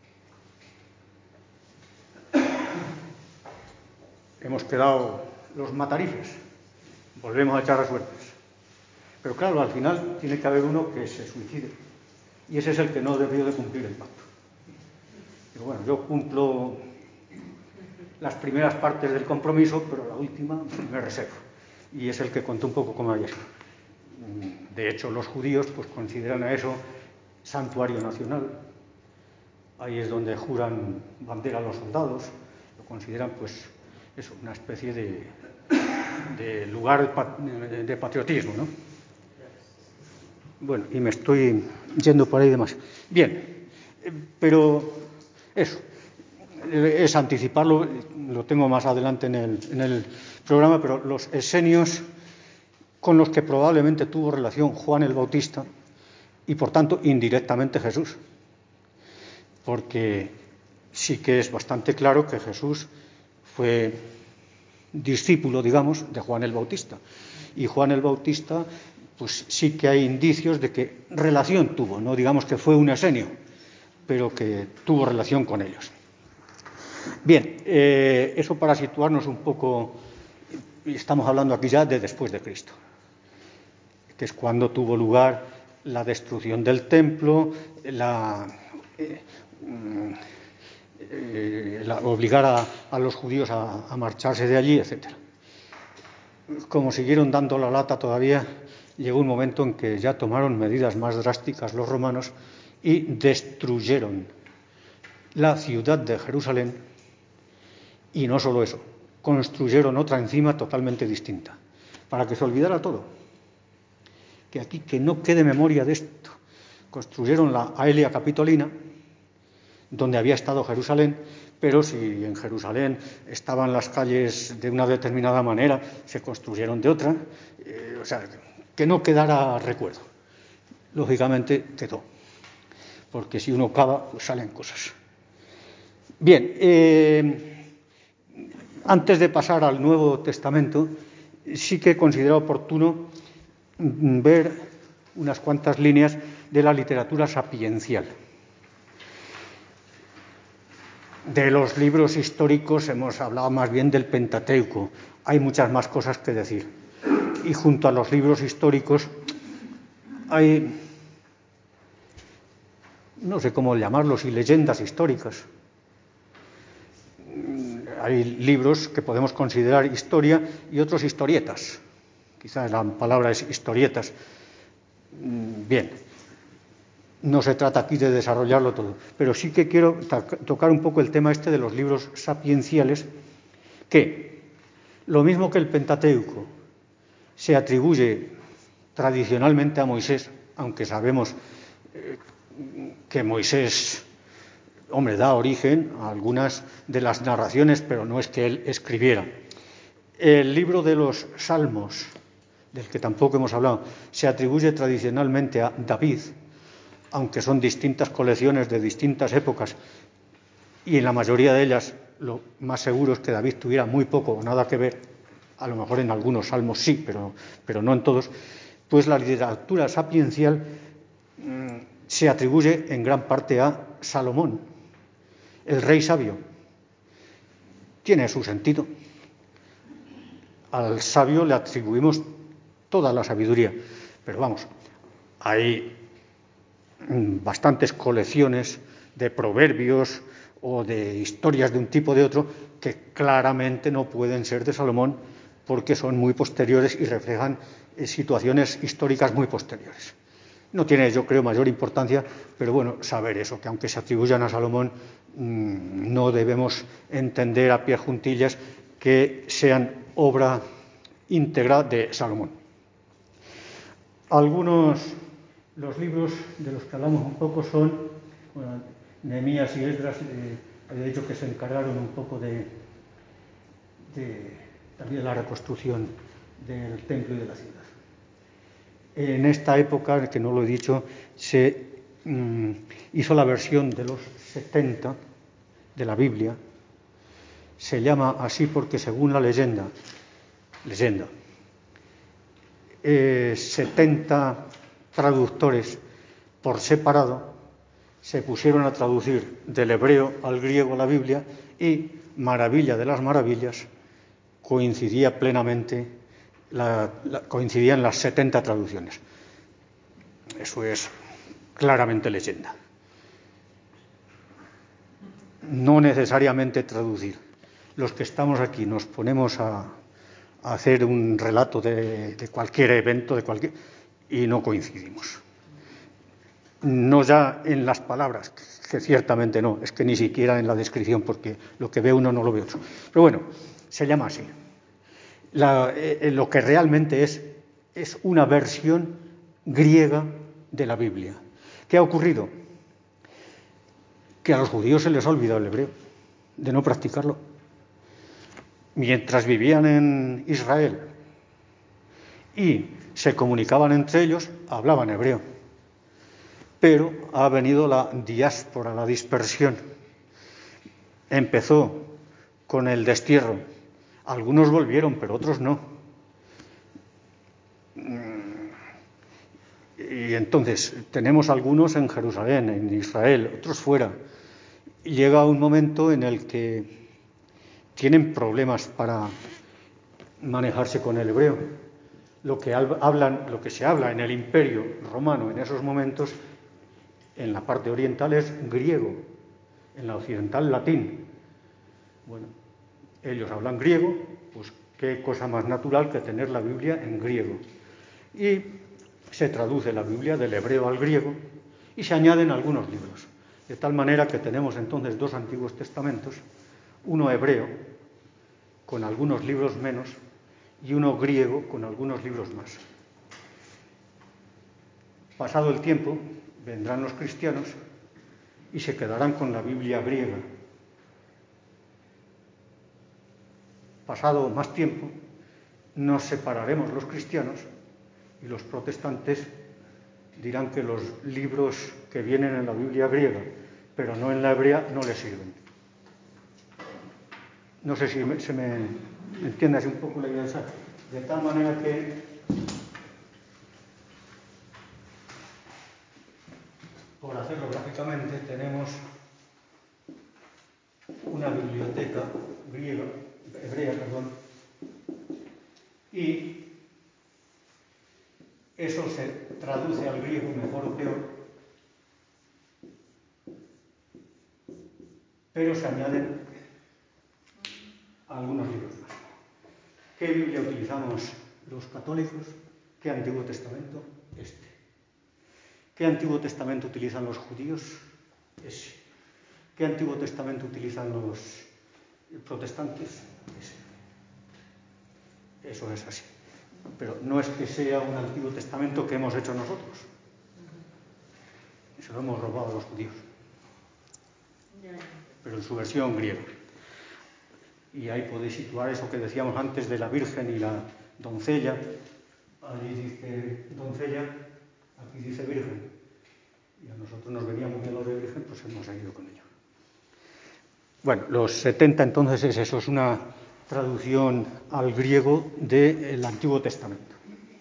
Hemos quedado los matarifes, volvemos a echar las suertes. Pero claro, al final tiene que haber uno que se suicide, y ese es el que no debió de cumplir el pacto. Pero bueno, yo cumplo las primeras partes del compromiso, pero la última me reservo, y es el que contó un poco cómo había sido. De hecho, los judíos pues consideran a eso santuario nacional. Ahí es donde juran bandera a los soldados, lo consideran pues eso, una especie de lugar de patriotismo, ¿no? Bueno, y me estoy yendo por ahí de más. Bien, pero eso, es anticiparlo, lo tengo más adelante en el programa, pero los esenios con los que probablemente tuvo relación Juan el Bautista y por tanto indirectamente Jesús, porque sí que es bastante claro que Jesús fue discípulo, digamos, de Juan el Bautista, y Juan el Bautista pues sí que hay indicios de que relación tuvo, no digamos que fue un esenio, pero que tuvo relación con ellos. Bien, eso para situarnos un poco, estamos hablando aquí ya de después de Cristo, que es cuando tuvo lugar la destrucción del templo, obligar a los judíos a marcharse de allí, etc. Como siguieron dando la lata todavía, llegó un momento en que ya tomaron medidas más drásticas los romanos y destruyeron la ciudad de Jerusalén, y no solo eso, construyeron otra encima totalmente distinta, para que se olvidara todo. Que aquí que no quede memoria de esto. Construyeron la Aelia Capitolina, donde había estado Jerusalén, pero si en Jerusalén estaban las calles de una determinada manera, se construyeron de otra, o sea, que no quedara recuerdo. Lógicamente quedó, porque si uno cava, pues salen cosas. Bien, antes de pasar al Nuevo Testamento, sí que he considerado oportuno ver unas cuantas líneas de la literatura sapiencial. De los libros históricos hemos hablado más bien del Pentateuco. Hay muchas más cosas que decir. Y junto a los libros históricos hay, no sé cómo llamarlos, y leyendas históricas. Hay libros que podemos considerar historia y otros historietas. Quizás la palabra es historietas. Bien, no se trata aquí de desarrollarlo todo, pero sí que quiero tocar un poco el tema este de los libros sapienciales, que, lo mismo que el Pentateuco se atribuye tradicionalmente a Moisés, aunque sabemos que Moisés, da origen a algunas de las narraciones, pero no es que él escribiera. El libro de los Salmos, del que tampoco hemos hablado, se atribuye tradicionalmente a David, aunque son distintas colecciones de distintas épocas, y en la mayoría de ellas lo más seguro es que David tuviera muy poco o nada que ver, a lo mejor en algunos salmos sí, pero no en todos. Pues la literatura sapiencial se atribuye en gran parte a Salomón, el rey sabio. Tiene su sentido. Al sabio le atribuimos toda la sabiduría, pero vamos, hay bastantes colecciones de proverbios o de historias de un tipo o de otro que claramente no pueden ser de Salomón, porque son muy posteriores y reflejan situaciones históricas muy posteriores. No tiene, yo creo, mayor importancia, pero bueno, saber eso, que aunque se atribuyan a Salomón, no debemos entender a pie juntillas que sean obra íntegra de Salomón. Los libros de los que hablamos un poco son, bueno, Nehemías y Esdras, he dicho que se encargaron un poco también de la reconstrucción del templo y de la ciudad. En esta época, que no lo he dicho, se hizo la versión de los 70 de la Biblia. Se llama así porque, según la leyenda, 70 traductores por separado se pusieron a traducir del hebreo al griego la Biblia y, maravilla de las maravillas, coincidía plenamente, coincidían las 70 traducciones. Eso es claramente leyenda. No necesariamente traducir. Los que estamos aquí nos ponemos a hacer un relato de cualquier evento, y no coincidimos. No ya en las palabras, que ciertamente no, es que ni siquiera en la descripción, porque lo que ve uno no lo ve otro. Pero bueno, se llama así. Lo que realmente es una versión griega de la Biblia. ¿Qué ha ocurrido? Que a los judíos se les ha olvidado el hebreo, de no practicarlo. Mientras vivían en Israel y se comunicaban entre ellos, hablaban hebreo. Pero ha venido la diáspora, la dispersión. Empezó con el destierro. Algunos volvieron, pero otros no. Y entonces tenemos algunos en Jerusalén, en Israel, otros fuera. Y llega un momento en el que tienen problemas para manejarse con el hebreo. Lo que se habla en el Imperio Romano en esos momentos, en la parte oriental, es griego, en la occidental latín. Bueno, ellos hablan griego, pues qué cosa más natural que tener la Biblia en griego. Y se traduce la Biblia del hebreo al griego y se añaden algunos libros. De tal manera que tenemos entonces dos Antiguos Testamentos, uno hebreo, con algunos libros menos, y uno griego, con algunos libros más. Pasado el tiempo, vendrán los cristianos y se quedarán con la Biblia griega. Pasado más tiempo, nos separaremos los cristianos y los protestantes dirán que los libros que vienen en la Biblia griega, pero no en la hebrea, no les sirven. No sé si se me entiende así un poco la idea esa. De tal manera que por hacerlo gráficamente, tenemos una biblioteca hebrea, y eso se traduce al griego mejor o peor, pero se añaden algunos libros más. ¿Qué Biblia utilizamos los católicos? ¿Qué Antiguo Testamento? Este. ¿Qué Antiguo Testamento utilizan los judíos? Ese. ¿Qué Antiguo Testamento utilizan los protestantes? Ese. Eso es así. Pero no es que sea un Antiguo Testamento que hemos hecho nosotros. Se lo hemos robado a los judíos. Pero en su versión griega. Y ahí podéis situar eso que decíamos antes de la Virgen y la doncella. Allí dice doncella, aquí dice Virgen. Y a nosotros nos venía muy bien lo de Virgen, pues hemos seguido con ello. Bueno, los 70 entonces es eso, es una traducción al griego del Antiguo Testamento.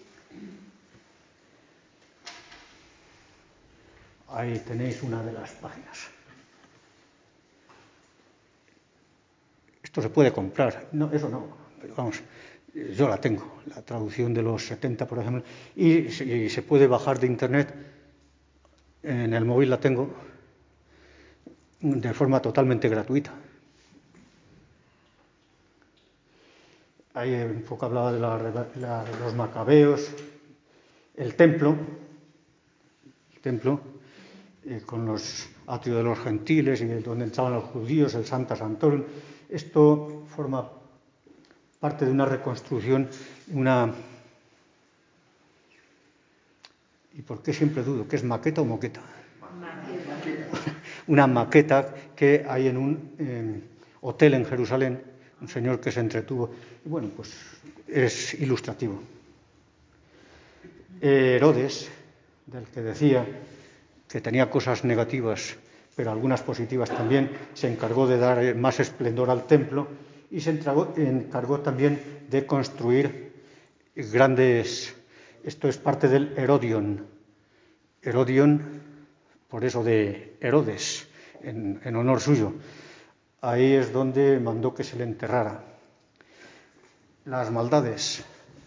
Ahí tenéis una de las páginas. Esto se puede comprar. No, eso no, pero vamos, yo la tengo, la traducción de los 70, por ejemplo, y se puede bajar de internet. En el móvil la tengo de forma totalmente gratuita. Ahí un poco hablaba de los macabeos, el templo, templo, con los atrios de los gentiles y donde entraban los judíos, el Sancta Sanctorum. Esto forma parte de una reconstrucción, ¿Y por qué siempre dudo? ¿Que es maqueta o moqueta? Una maqueta que hay en un hotel en Jerusalén, un señor que se entretuvo. Y bueno, pues es ilustrativo. Herodes, del que decía que tenía cosas negativas, pero algunas positivas también, se encargó de dar más esplendor al templo y se encargó también de construir grandes... Esto es parte del Herodion. Herodion, por eso de Herodes, en honor suyo. Ahí es donde mandó que se le enterrara. Las maldades.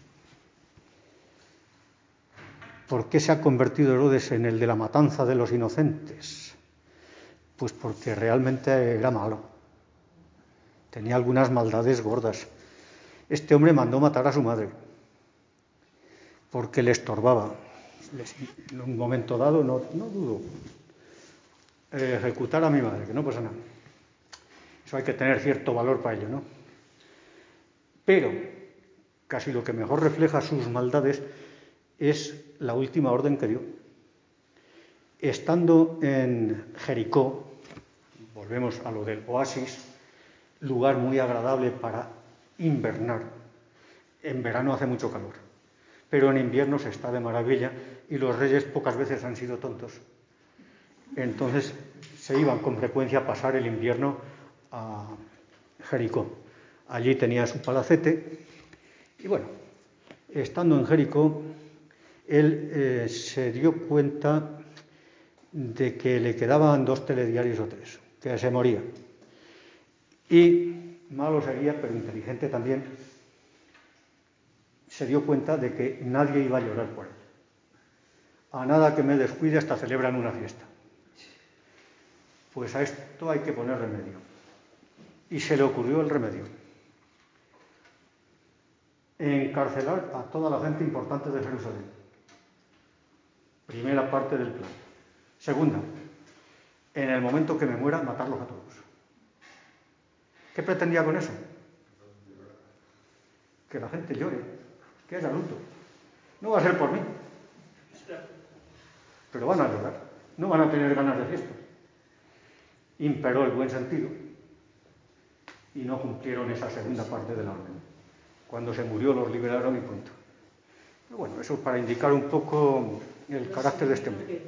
¿Por qué se ha convertido Herodes en el de la matanza de los inocentes? Pues porque realmente era malo. Tenía algunas maldades gordas. Este hombre mandó matar a su madre porque le estorbaba. En un momento dado, no dudo, ejecutar a mi madre, que no pasa nada. Eso hay que tener cierto valor para ello, ¿no? Pero casi lo que mejor refleja sus maldades es la última orden que dio. Estando en Jericó, volvemos a lo del oasis, lugar muy agradable para invernar. En verano hace mucho calor, pero en invierno se está de maravilla y los reyes pocas veces han sido tontos. Entonces se iban con frecuencia a pasar el invierno a Jericó. Allí tenía su palacete y bueno, estando en Jericó, él se dio cuenta de que le quedaban 2 telediarios o 3, que se moría. Y malo sería, pero inteligente también, se dio cuenta de que nadie iba a llorar por él. A nada que me descuide hasta celebran una fiesta. Pues a esto hay que poner remedio. Y se le ocurrió el remedio. Encarcelar a toda la gente importante de Jerusalén. Primera parte del plan. Segunda, en el momento que me muera, matarlos a todos. ¿Qué pretendía con eso? Que la gente llore, que haya luto. No va a ser por mí, pero van a llorar, no van a tener ganas de fiesta. Imperó el buen sentido y no cumplieron esa segunda parte de la orden. Cuando se murió los liberaron y punto. Pero bueno, eso para indicar un poco el carácter de este hombre.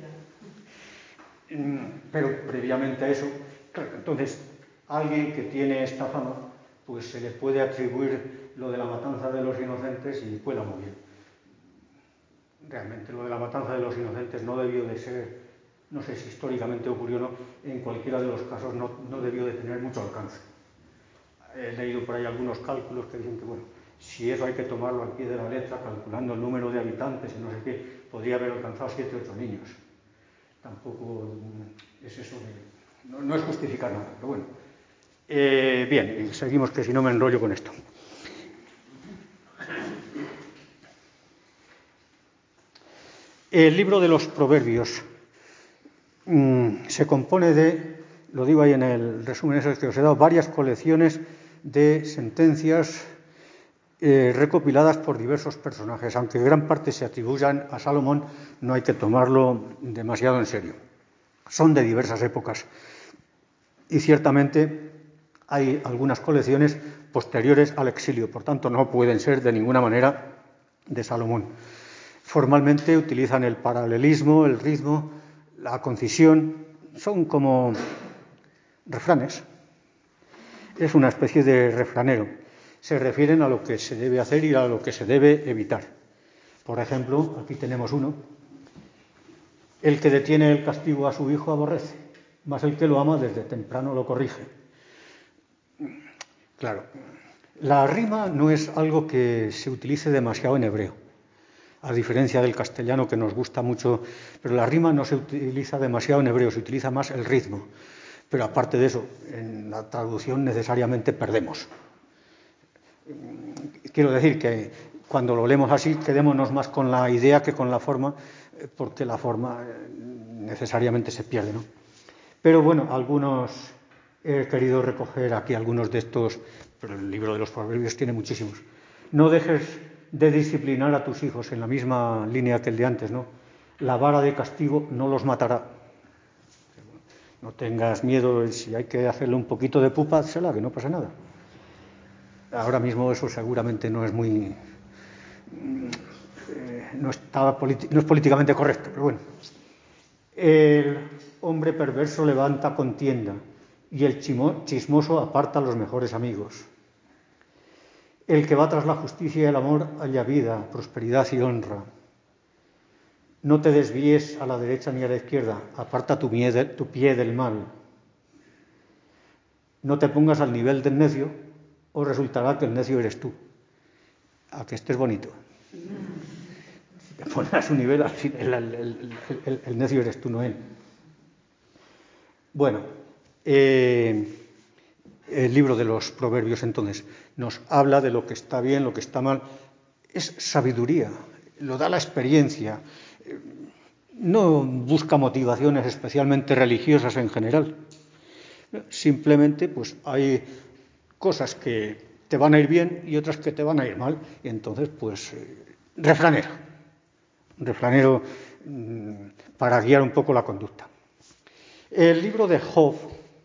Pero previamente a eso, claro, entonces alguien que tiene esta fama, pues se le puede atribuir lo de la matanza de los inocentes y cuela muy bien. Realmente lo de la matanza de los inocentes no debió de ser, no sé si históricamente ocurrió o no, en cualquiera de los casos no debió de tener mucho alcance. He leído por ahí algunos cálculos que dicen que, bueno, si eso hay que tomarlo al pie de la letra, calculando el número de habitantes y no sé qué, podría haber alcanzado 7 o 8 niños. Tampoco es eso no es justificar nada, pero bueno. Bien, y seguimos, que si no me enrollo con esto. El libro de los Proverbios se compone de, lo digo ahí en el resumen ese que os he dado, varias colecciones de sentencias recopiladas por diversos personajes. Aunque gran parte se atribuyan a Salomón, no hay que tomarlo demasiado en serio. Son de diversas épocas y ciertamente hay algunas colecciones posteriores al exilio, por tanto no pueden ser de ninguna manera de Salomón. Formalmente utilizan el paralelismo, el ritmo, la concisión, son como refranes. Es una especie de refranero. Se refieren a lo que se debe hacer y a lo que se debe evitar. Por ejemplo, aquí tenemos uno. El que detiene el castigo a su hijo aborrece, mas el que lo ama desde temprano lo corrige. Claro, la rima no es algo que se utilice demasiado en hebreo, a diferencia del castellano, que nos gusta mucho, pero la rima no se utiliza demasiado en hebreo, se utiliza más el ritmo. Pero aparte de eso, en la traducción necesariamente perdemos. Quiero decir que cuando lo leemos así, quedémonos más con la idea que con la forma. porque la forma necesariamente se pierde, ¿no? Pero bueno, he querido recoger aquí algunos de estos, pero el libro de los Proverbios tiene muchísimos. No dejes de disciplinar a tus hijos en la misma línea que el de antes, ¿no? La vara de castigo no los matará. No tengas miedo, si hay que hacerle un poquito de pupa, hazla, que no pasa nada. Ahora mismo eso seguramente no es muy... no es políticamente correcto, pero bueno. El hombre perverso levanta contienda y el chismoso aparta a los mejores amigos. El que va tras la justicia y el amor halla vida, prosperidad y honra. No te desvíes a la derecha ni a la izquierda, aparta tu pie del mal. No te pongas al nivel del necio, o resultará que el necio eres tú. A que estés bonito. Si te pones a su nivel, el necio eres tú, no él. Bueno, el libro de los Proverbios, entonces, nos habla de lo que está bien, lo que está mal. Es sabiduría, lo da la experiencia. No busca motivaciones especialmente religiosas en general. Simplemente, pues, hay cosas que te van a ir bien y otras que te van a ir mal. Y entonces, pues, refranero para guiar un poco la conducta. El libro de Job.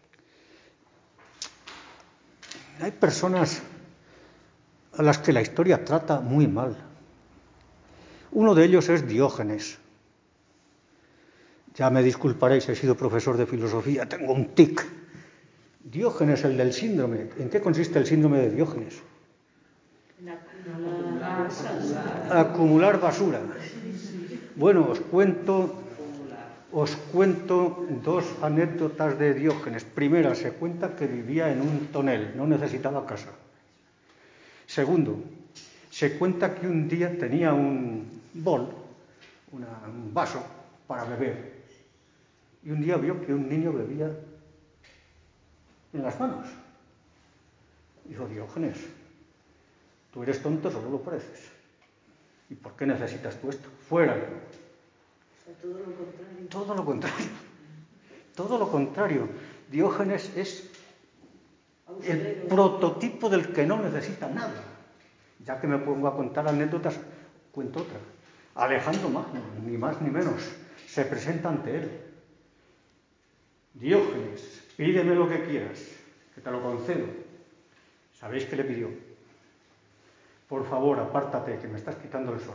Hay personas a las que la historia trata muy mal. Uno de ellos es Diógenes. Ya me disculparéis, he sido profesor de filosofía, tengo un tic. Diógenes, el del síndrome. ¿En qué consiste el síndrome de Diógenes? Acumular basura. Bueno, os cuento dos anécdotas de Diógenes. Primera, se cuenta que vivía en un tonel, no necesitaba casa. Segundo, se cuenta que un día tenía un bol, un vaso para beber. Y un día vio que un niño bebía en las manos. Dijo: Diógenes, tú eres tonto, solo lo pareces. ¿Y por qué necesitas tú esto? Fuera. Todo lo contrario. Todo lo contrario. Todo lo contrario. Diógenes es el prototipo del que no necesita nada. Ya que me pongo a contar anécdotas, cuento otra. Alejandro Magno, ni más ni menos, se presenta ante él. Diógenes, pídeme lo que quieras, que te lo concedo. ¿Sabéis qué le pidió? Por favor, apártate, que me estás quitando el sol.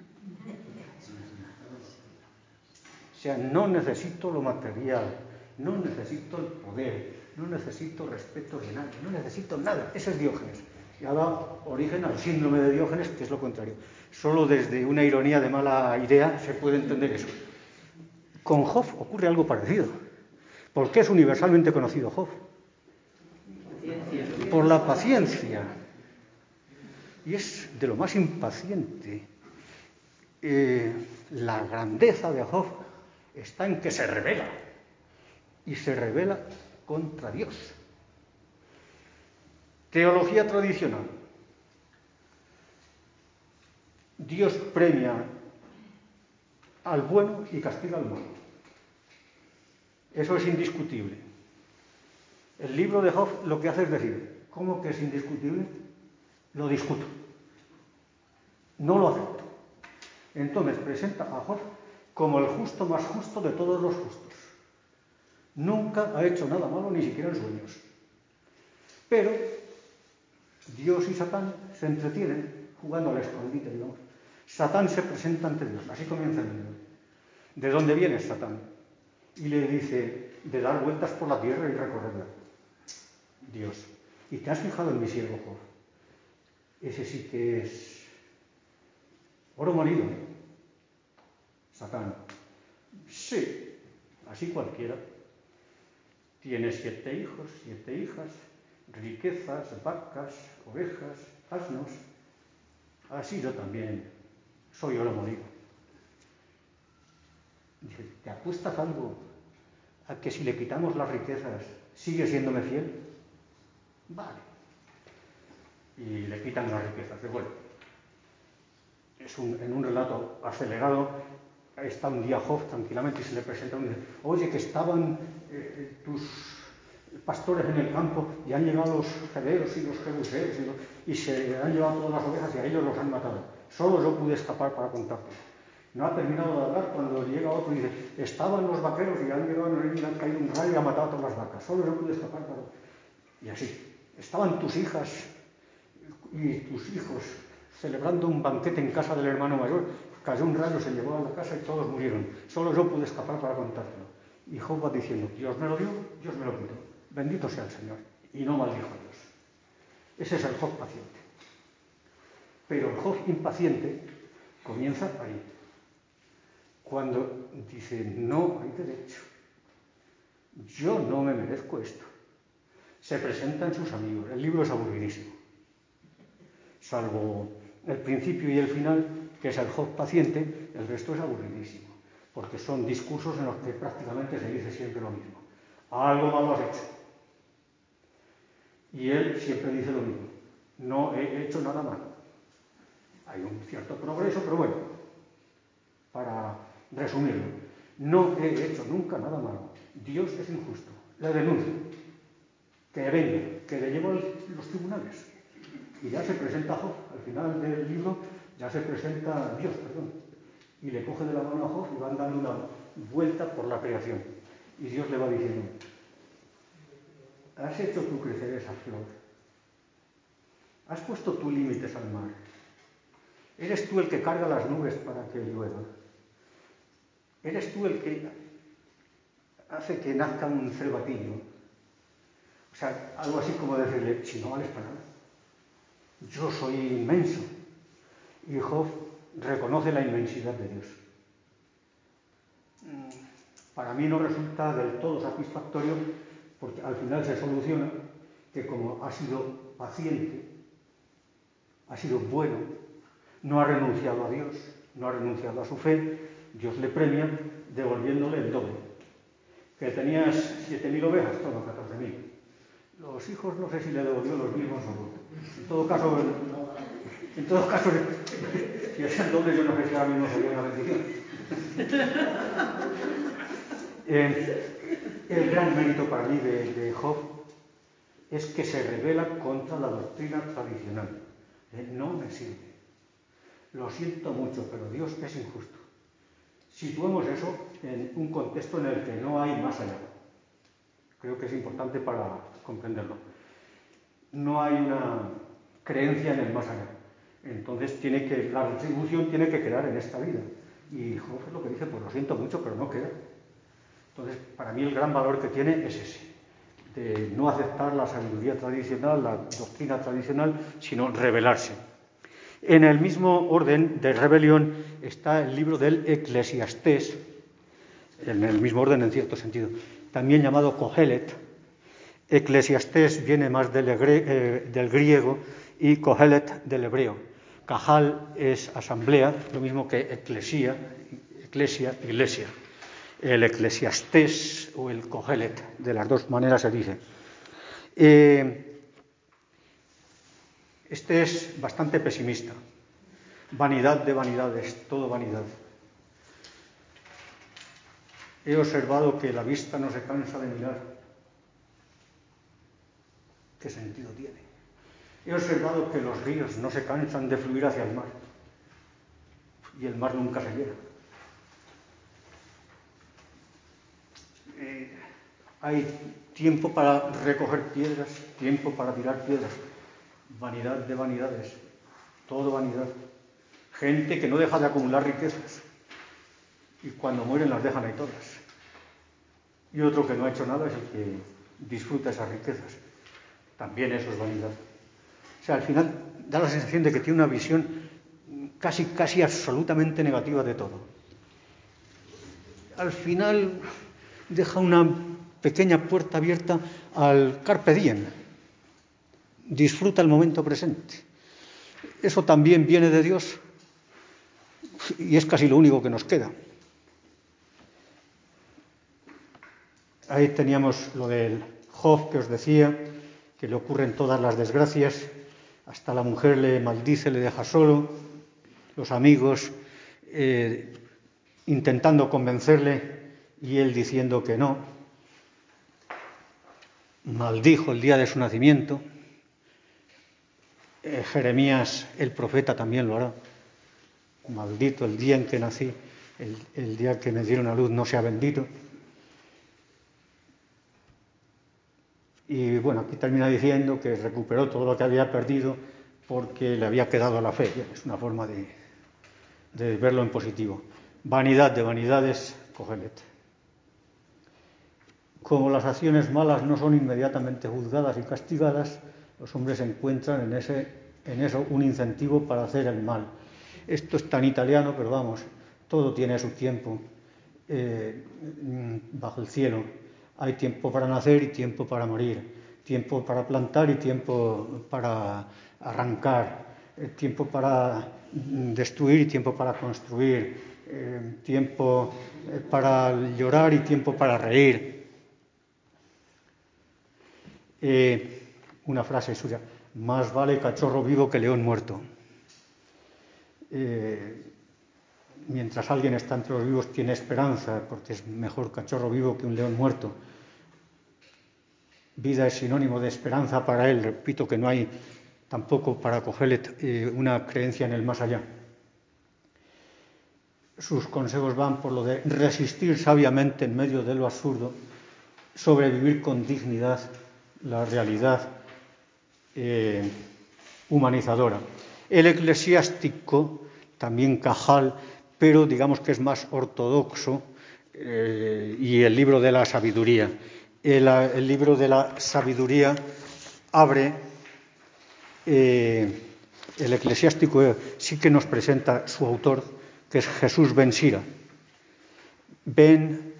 O sea, no necesito lo material, no necesito el poder, no necesito respeto de nadie, no necesito nada. Ese es Diógenes. Y ha dado origen al síndrome de Diógenes, que es lo contrario. Solo desde una ironía de mala idea se puede entender eso. Con Job ocurre algo parecido. ¿Por qué es universalmente conocido Job? Por la paciencia. Y es de lo más impaciente. La grandeza de Job está en que se rebela. Y se rebela contra Dios. Teología tradicional. Dios premia al bueno y castiga al malo. Eso es indiscutible. El libro de Job lo que hace es decir: ¿cómo que es indiscutible? Lo discuto. No lo acepto. Entonces presenta a Job como el justo más justo de todos los justos. Nunca ha hecho nada malo, ni siquiera en sueños. Pero Dios y Satán se entretienen jugando al escondite, digamos. Satán se presenta ante Dios. Así comienza el libro. ¿De dónde viene Satán? Y le dice: de dar vueltas por la tierra y recorrerla. Dios: ¿y te has fijado en mi siervo Job? Ese sí que es oro molido. Satán: sí, así cualquiera. Tiene 7 hijos, 7 hijas, riquezas, vacas, ovejas, asnos. Así yo también soy oro molido. Dice: ¿te apuestas algo a que si le quitamos las riquezas sigue siéndome fiel? Vale. Y le quitan las riquezas. Pero bueno, en un relato acelerado, está un día Job tranquilamente y se le presenta un día, oye, que estaban tus pastores en el campo y han llegado los gebeos y los jebuseos y se han llevado todas las ovejas y a ellos los han matado. Solo yo pude escapar para contarte. No ha terminado de hablar cuando llega otro y dice, estaban los vaqueros y han llegado y han caído un rayo y ha matado a todas las vacas. Solo yo pude escapar para... Y así. Estaban tus hijas y tus hijos celebrando un banquete en casa del hermano mayor. Cayó un rayo, se llevó a la casa y todos murieron. Solo yo pude escapar para contártelo. Y Job va diciendo, Dios me lo dio, Dios me lo quitó. Bendito sea el Señor. Y no maldijo a Dios. Ese es el Job paciente. Pero el Job impaciente comienza ahí. Cuando dice, no hay derecho. Yo no me merezco esto. Se presentan sus amigos. El libro es aburridísimo. Salvo el principio y el final, que es el Job paciente, el resto es aburridísimo. Porque son discursos en los que prácticamente se dice siempre lo mismo. Algo malo has hecho. Y él siempre dice lo mismo. No he hecho nada malo. Hay un cierto progreso, pero bueno, para resumirlo, no he hecho nunca nada malo. Dios es injusto. Le denuncio. Que venga, que le llevo a los tribunales. Y ya se presenta Job. Al final del libro ya se presenta Dios, y le coge de la mano a Job y van dando una vuelta por la creación. Y Dios le va diciendo, ¿has hecho tú crecer esa flor? ¿Has puesto tú límites al mar? ¿Eres tú el que carga las nubes para que llueva? ¿Eres tú el que hace que nazca un cervatillo? O sea, algo así como decirle, si no vales para nada. Yo soy inmenso. Y Job reconoce la inmensidad de Dios. Para mí no resulta del todo satisfactorio porque al final se soluciona que como ha sido paciente, ha sido bueno, no ha renunciado a Dios, no ha renunciado a su fe, Dios le premia devolviéndole el doble. Que tenías 7.000 ovejas, toma 14.000. Los hijos no sé si le devolvió los mismos o no. En todo caso, si es el doble, yo no sé si ahora mismo sería una bendición. El gran mérito para mí de Job es que se rebela contra la doctrina tradicional. No me sirve. Lo siento mucho, pero Dios es injusto. Situemos eso en un contexto en el que no hay más allá. Creo que es importante para comprenderlo. No hay una creencia en el más allá. Entonces la retribución tiene que quedar en esta vida. Y Job es lo que dice, pues lo siento mucho, pero no queda. Entonces, para mí el gran valor que tiene es ese, de no aceptar la sabiduría tradicional, la doctrina tradicional, sino rebelarse. En el mismo orden de rebelión está el libro del Eclesiastés, en el mismo orden en cierto sentido, también llamado Kohelet. Eclesiastés viene más del griego y Kohelet del hebreo. Kahal es asamblea, lo mismo que iglesia. El Eclesiastés o el Kohelet, de las dos maneras se dice. Este es bastante pesimista. Vanidad de vanidades, todo vanidad. He observado que la vista no se cansa de mirar. ¿Qué sentido tiene? He observado que los ríos no se cansan de fluir hacia el mar. Y el mar nunca se llena. Hay tiempo para recoger piedras, tiempo para tirar piedras. Vanidad de vanidades, todo vanidad. Gente que no deja de acumular riquezas y cuando mueren las dejan ahí todas. Y otro que no ha hecho nada es el que disfruta esas riquezas. También eso es vanidad. O sea, al final da la sensación de que tiene una visión casi absolutamente negativa de todo. Al final deja una pequeña puerta abierta al carpe diem. Disfruta el momento presente. Eso también viene de Dios y es casi lo único que nos queda. Ahí teníamos lo del Job que os decía, que le ocurren todas las desgracias, hasta la mujer le maldice, le deja solo, los amigos intentando convencerle y él diciendo que no. Maldijo el día de su nacimiento. Jeremías, el profeta, también lo hará. Maldito el día en que nací, el día que me dieron a luz no sea bendito. Y bueno, aquí termina diciendo que recuperó todo lo que había perdido porque le había quedado la fe. Es una forma de verlo en positivo. Vanidad de vanidades, Kohelet. Como las acciones malas no son inmediatamente juzgadas y castigadas, los hombres encuentran en eso un incentivo para hacer el mal. Esto es tan italiano, pero vamos, todo tiene su tiempo bajo el cielo. Hay tiempo para nacer y tiempo para morir, tiempo para plantar y tiempo para arrancar, tiempo para destruir y tiempo para construir, tiempo para llorar y tiempo para reír. Una frase suya: más vale cachorro vivo que león muerto. Mientras alguien está entre los vivos tiene esperanza, porque es mejor cachorro vivo que un león muerto. Vida es sinónimo de esperanza para él. Repito que no hay tampoco para Kohelet una creencia en el más allá. Sus consejos van por lo de resistir sabiamente en medio de lo absurdo, sobrevivir con dignidad la realidad humanizadora. El eclesiástico, también Cajal, pero digamos que es más ortodoxo, y el libro de la sabiduría. El libro de la sabiduría abre, el eclesiástico sí que nos presenta su autor, que es Jesús ben Sira. Ben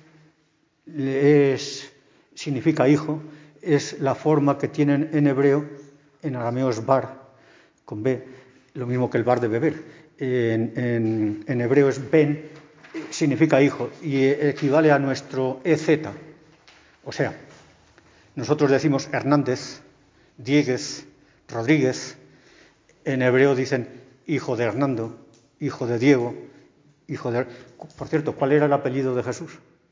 significa hijo, es la forma que tienen en hebreo, en arameo es bar, con B, lo mismo que el bar de beber. En hebreo es ben, significa hijo, y equivale a nuestro EZ. O sea, nosotros decimos Hernández, Dieguez, Rodríguez. En hebreo dicen hijo de Hernando, hijo de Diego, hijo de... Por cierto, ¿cuál era el apellido de Jesús?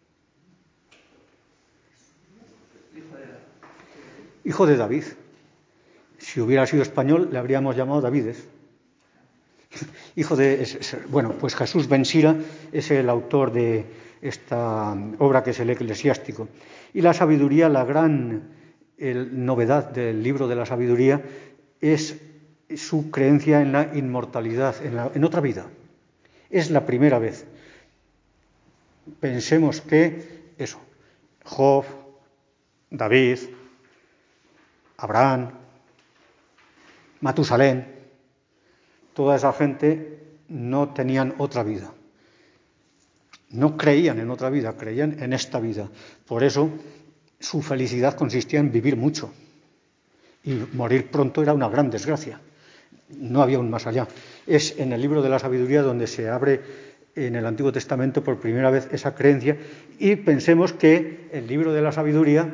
Hijo de David. Si hubiera sido español, le habríamos llamado Davides. Hijo de... Bueno, pues Jesús ben Sira es el autor de esta obra que es el eclesiástico. Y la sabiduría, la gran novedad del libro de la sabiduría es su creencia en la inmortalidad, en otra vida. Es la primera vez. Pensemos que eso, Job, David, Abraham, Matusalén, toda esa gente no tenían otra vida. No creían en otra vida, creían en esta vida. Por eso su felicidad consistía en vivir mucho. Y morir pronto era una gran desgracia. No había un más allá. Es en el libro de la sabiduría donde se abre en el Antiguo Testamento por primera vez esa creencia. Y pensemos que el libro de la sabiduría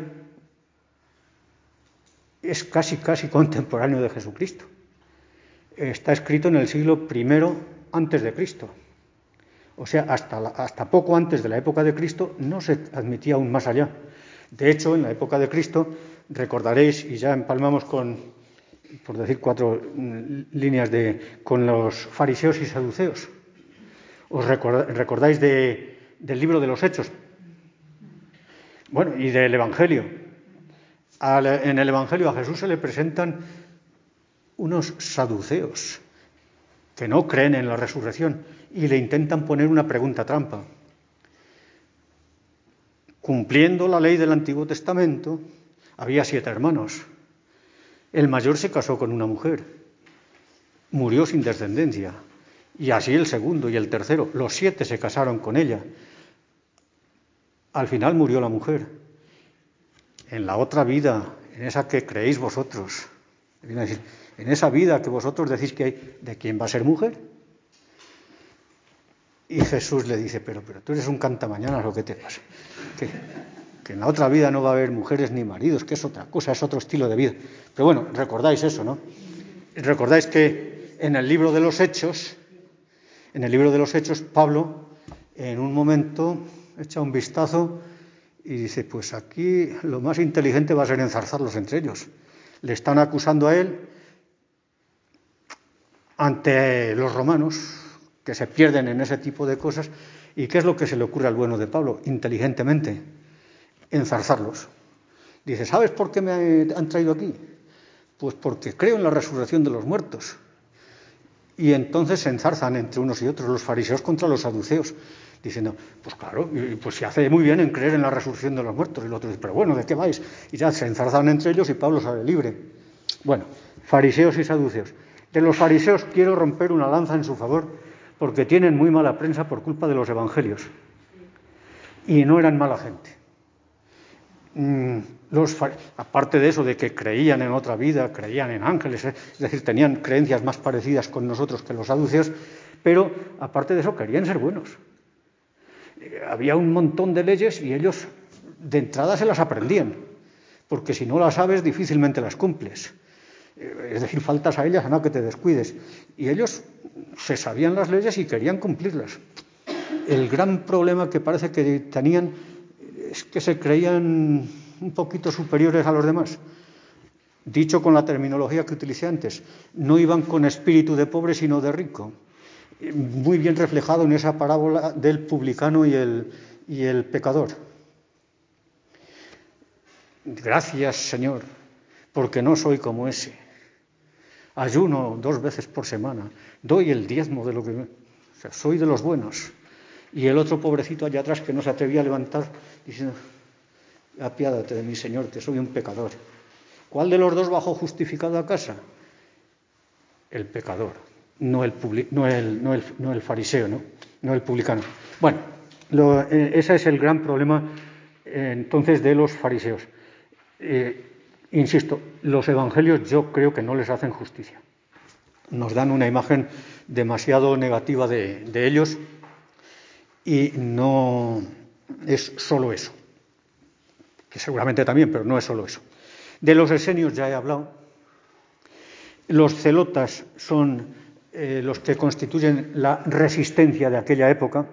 es casi contemporáneo de Jesucristo. Está escrito en el siglo I antes de Cristo. O sea, hasta poco antes de la época de Cristo no se admitía un más allá. De hecho, en la época de Cristo, recordaréis, y ya empalmamos con, por decir 4 líneas, con los fariseos y saduceos. ¿Os recordáis del libro de los Hechos? Bueno, y del Evangelio. En el Evangelio a Jesús se le presentan unos saduceos que no creen en la resurrección y le intentan poner una pregunta trampa. Cumpliendo la ley del Antiguo Testamento, había 7 hermanos. El mayor se casó con una mujer, murió sin descendencia, y así el segundo y el tercero. Los 7 se casaron con ella. Al final murió la mujer. En la otra vida, en esa que creéis vosotros, viene a decir, en esa vida que vosotros decís que hay, ¿de quién va a ser mujer? Y Jesús le dice, pero tú eres un cantamañanas, ¿o qué te pasa? Que en la otra vida no va a haber mujeres ni maridos, que es otra cosa, es otro estilo de vida. Pero bueno, recordáis eso, ¿no? Recordáis que en el libro de los Hechos, Pablo en un momento echa un vistazo y dice, pues aquí lo más inteligente va a ser enzarzarlos entre ellos. Le están acusando a él ante los romanos, que se pierden en ese tipo de cosas. ¿Y qué es lo que se le ocurre al bueno de Pablo? Inteligentemente, enzarzarlos. Dice, ¿sabes por qué me han traído aquí? Pues porque creo en la resurrección de los muertos. Y entonces se enzarzan entre unos y otros, los fariseos contra los saduceos, diciendo, pues claro, pues se hace muy bien en creer en la resurrección de los muertos. Y el otro dice, pero bueno, ¿de qué vais? Y ya se enzarzan entre ellos y Pablo sale libre. Bueno, fariseos y saduceos. De los fariseos quiero romper una lanza en su favor, porque tienen muy mala prensa por culpa de los evangelios. Y no eran mala gente. Aparte de eso, de que creían en otra vida, creían en ángeles, es decir, tenían creencias más parecidas con nosotros que los saduceos, pero aparte de eso querían ser buenos. Había un montón de leyes y ellos de entrada se las aprendían, porque si no las sabes difícilmente las cumples. Es decir, faltas a ellas a no que te descuides. Y ellos se sabían las leyes y querían cumplirlas. El gran problema que parece que tenían es que se creían un poquito superiores a los demás. Dicho con la terminología que utilicé antes, no iban con espíritu de pobre sino de rico. Muy bien reflejado en esa parábola del publicano y el pecador. Gracias, Señor, porque no soy como ese. Ayuno 2 veces por semana, doy el diezmo de lo que... O sea, soy de los buenos. Y el otro pobrecito allá atrás que no se atrevía a levantar, diciendo, apiádate de mí, Señor, que soy un pecador. ¿Cuál de los dos bajó justificado a casa? El pecador, no el fariseo, no el publicano. Bueno, ese es el gran problema entonces de los fariseos. Insisto, los evangelios yo creo que no les hacen justicia. Nos dan una imagen demasiado negativa de ellos y no es solo eso, que seguramente también, pero no es solo eso. De los esenios ya he hablado. Los celotas son los que constituyen la resistencia de aquella época,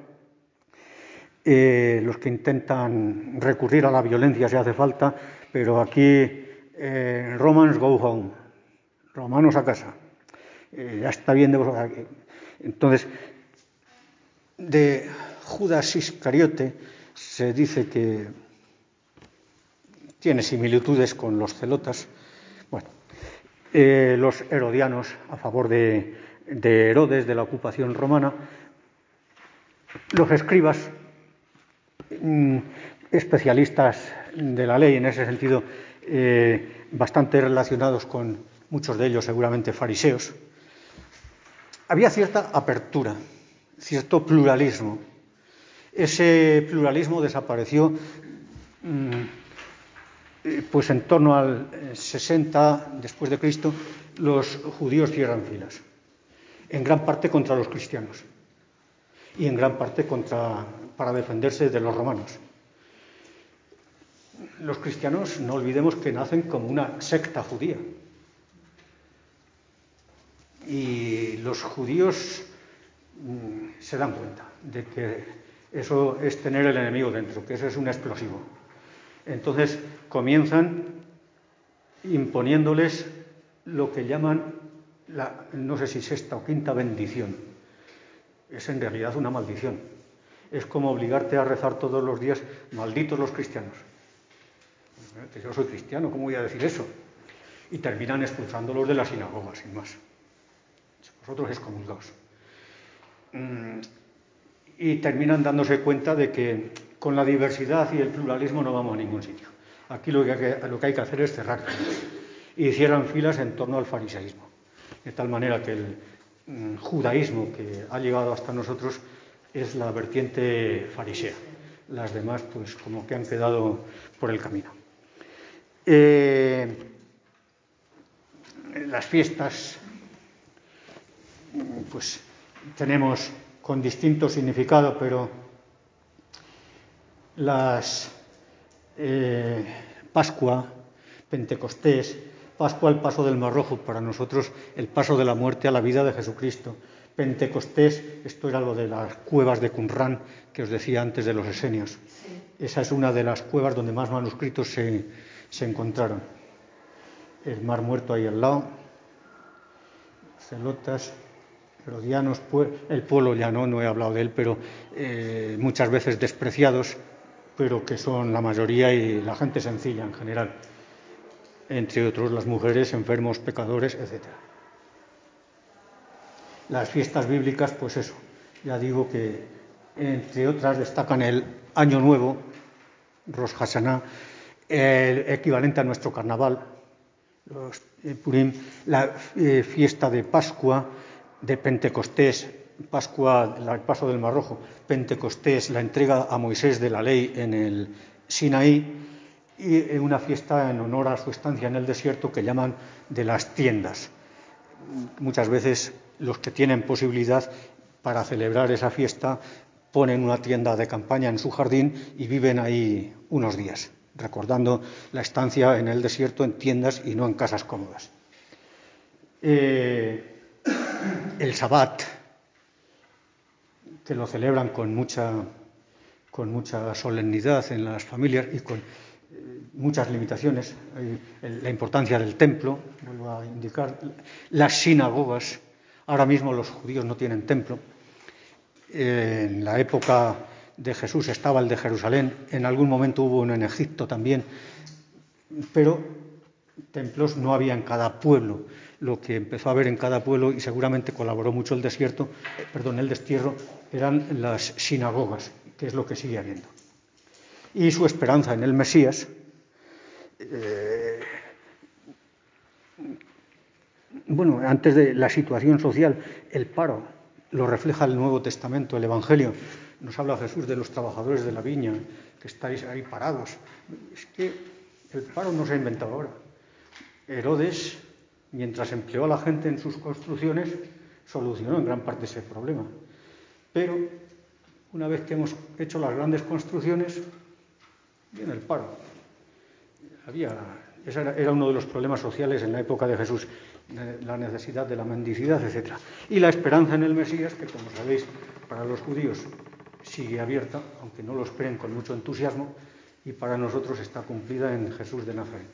los que intentan recurrir a la violencia si hace falta, pero aquí Romans go home, romanos a casa, ya está bien de vosotros. Entonces, de Judas Iscariote se dice que tiene similitudes con los celotas. Bueno, los herodianos a favor de Herodes, de la ocupación romana, los escribas, especialistas de la ley en ese sentido, bastante relacionados con muchos de ellos seguramente fariseos. Había cierta apertura, cierto pluralismo. Ese pluralismo desapareció pues en torno al 60 después de Cristo. Los judíos cierran filas, en gran parte contra los cristianos y en gran parte para defenderse de los romanos. Los cristianos, no olvidemos que nacen como una secta judía. Y los judíos se dan cuenta de que eso es tener el enemigo dentro, que eso es un explosivo. Entonces comienzan imponiéndoles lo que llaman no sé si sexta o quinta bendición. Es en realidad una maldición. Es como obligarte a rezar todos los días, malditos los cristianos. Que yo soy cristiano, ¿cómo voy a decir eso? Y terminan expulsándolos de la sinagoga, sin más. Vosotros excomulgaos. Y terminan dándose cuenta de que con la diversidad y el pluralismo no vamos a ningún sitio. Aquí lo que hay que hacer es cerrar filas. Y cierran filas en torno al fariseísmo. De tal manera que el judaísmo que ha llegado hasta nosotros es la vertiente farisea. Las demás, pues, como que han quedado por el camino. Las fiestas, pues, tenemos con distinto significado, pero las Pascua, Pentecostés, Pascua, el paso del Mar Rojo, para nosotros el paso de la muerte a la vida de Jesucristo. Pentecostés, esto era lo de las cuevas de Qumrán que os decía antes de los esenios. Esa es una de las cuevas donde más manuscritos se encontraron. El Mar Muerto ahí al lado, celotas, herodianos, el pueblo llano, no he hablado de él, pero muchas veces despreciados, pero que son la mayoría y la gente sencilla en general, entre otros las mujeres, enfermos, pecadores, etc. Las fiestas bíblicas, pues eso, ya digo que entre otras destacan el Año Nuevo, Rosh Hashanah, el equivalente a nuestro carnaval, los Purim, la fiesta de Pascua, de Pentecostés, Pascua, el paso del Mar Rojo, Pentecostés, la entrega a Moisés de la ley en el Sinaí, y una fiesta en honor a su estancia en el desierto que llaman de las tiendas. Muchas veces los que tienen posibilidad para celebrar esa fiesta ponen una tienda de campaña en su jardín y viven ahí unos días, recordando la estancia en el desierto en tiendas y no en casas cómodas. El Sabbat, que lo celebran con mucha solemnidad en las familias y con muchas limitaciones. La importancia del templo, vuelvo a indicar, las sinagogas. Ahora mismo los judíos no tienen templo. En la época de Jesús estaba el de Jerusalén, en algún momento hubo uno en Egipto también, pero templos no había en cada pueblo. Lo que empezó a haber en cada pueblo, y seguramente colaboró mucho el destierro, eran las sinagogas, que es lo que sigue habiendo. Y su esperanza en el Mesías, antes de la situación social, el paro, lo refleja el Nuevo Testamento, el Evangelio. Nos habla Jesús de los trabajadores de la viña, que estáis ahí parados. Es que el paro no se ha inventado ahora. Herodes, mientras empleó a la gente en sus construcciones, solucionó en gran parte ese problema. Pero una vez que hemos hecho las grandes construcciones, viene el paro. Ese era uno de los problemas sociales en la época de Jesús, la necesidad de la mendicidad, etc. Y la esperanza en el Mesías, que como sabéis, para los judíos sigue abierta, aunque no lo esperen con mucho entusiasmo, y para nosotros está cumplida en Jesús de Nazaret.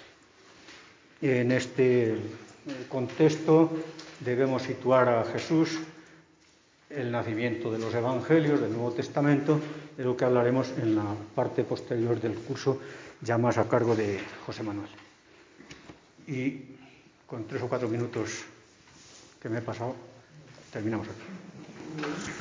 En este contexto debemos situar a Jesús, el nacimiento de los Evangelios, del Nuevo Testamento, de lo que hablaremos en la parte posterior del curso, ya más a cargo de José Manuel. Y con 3 o 4 minutos que me he pasado, terminamos aquí.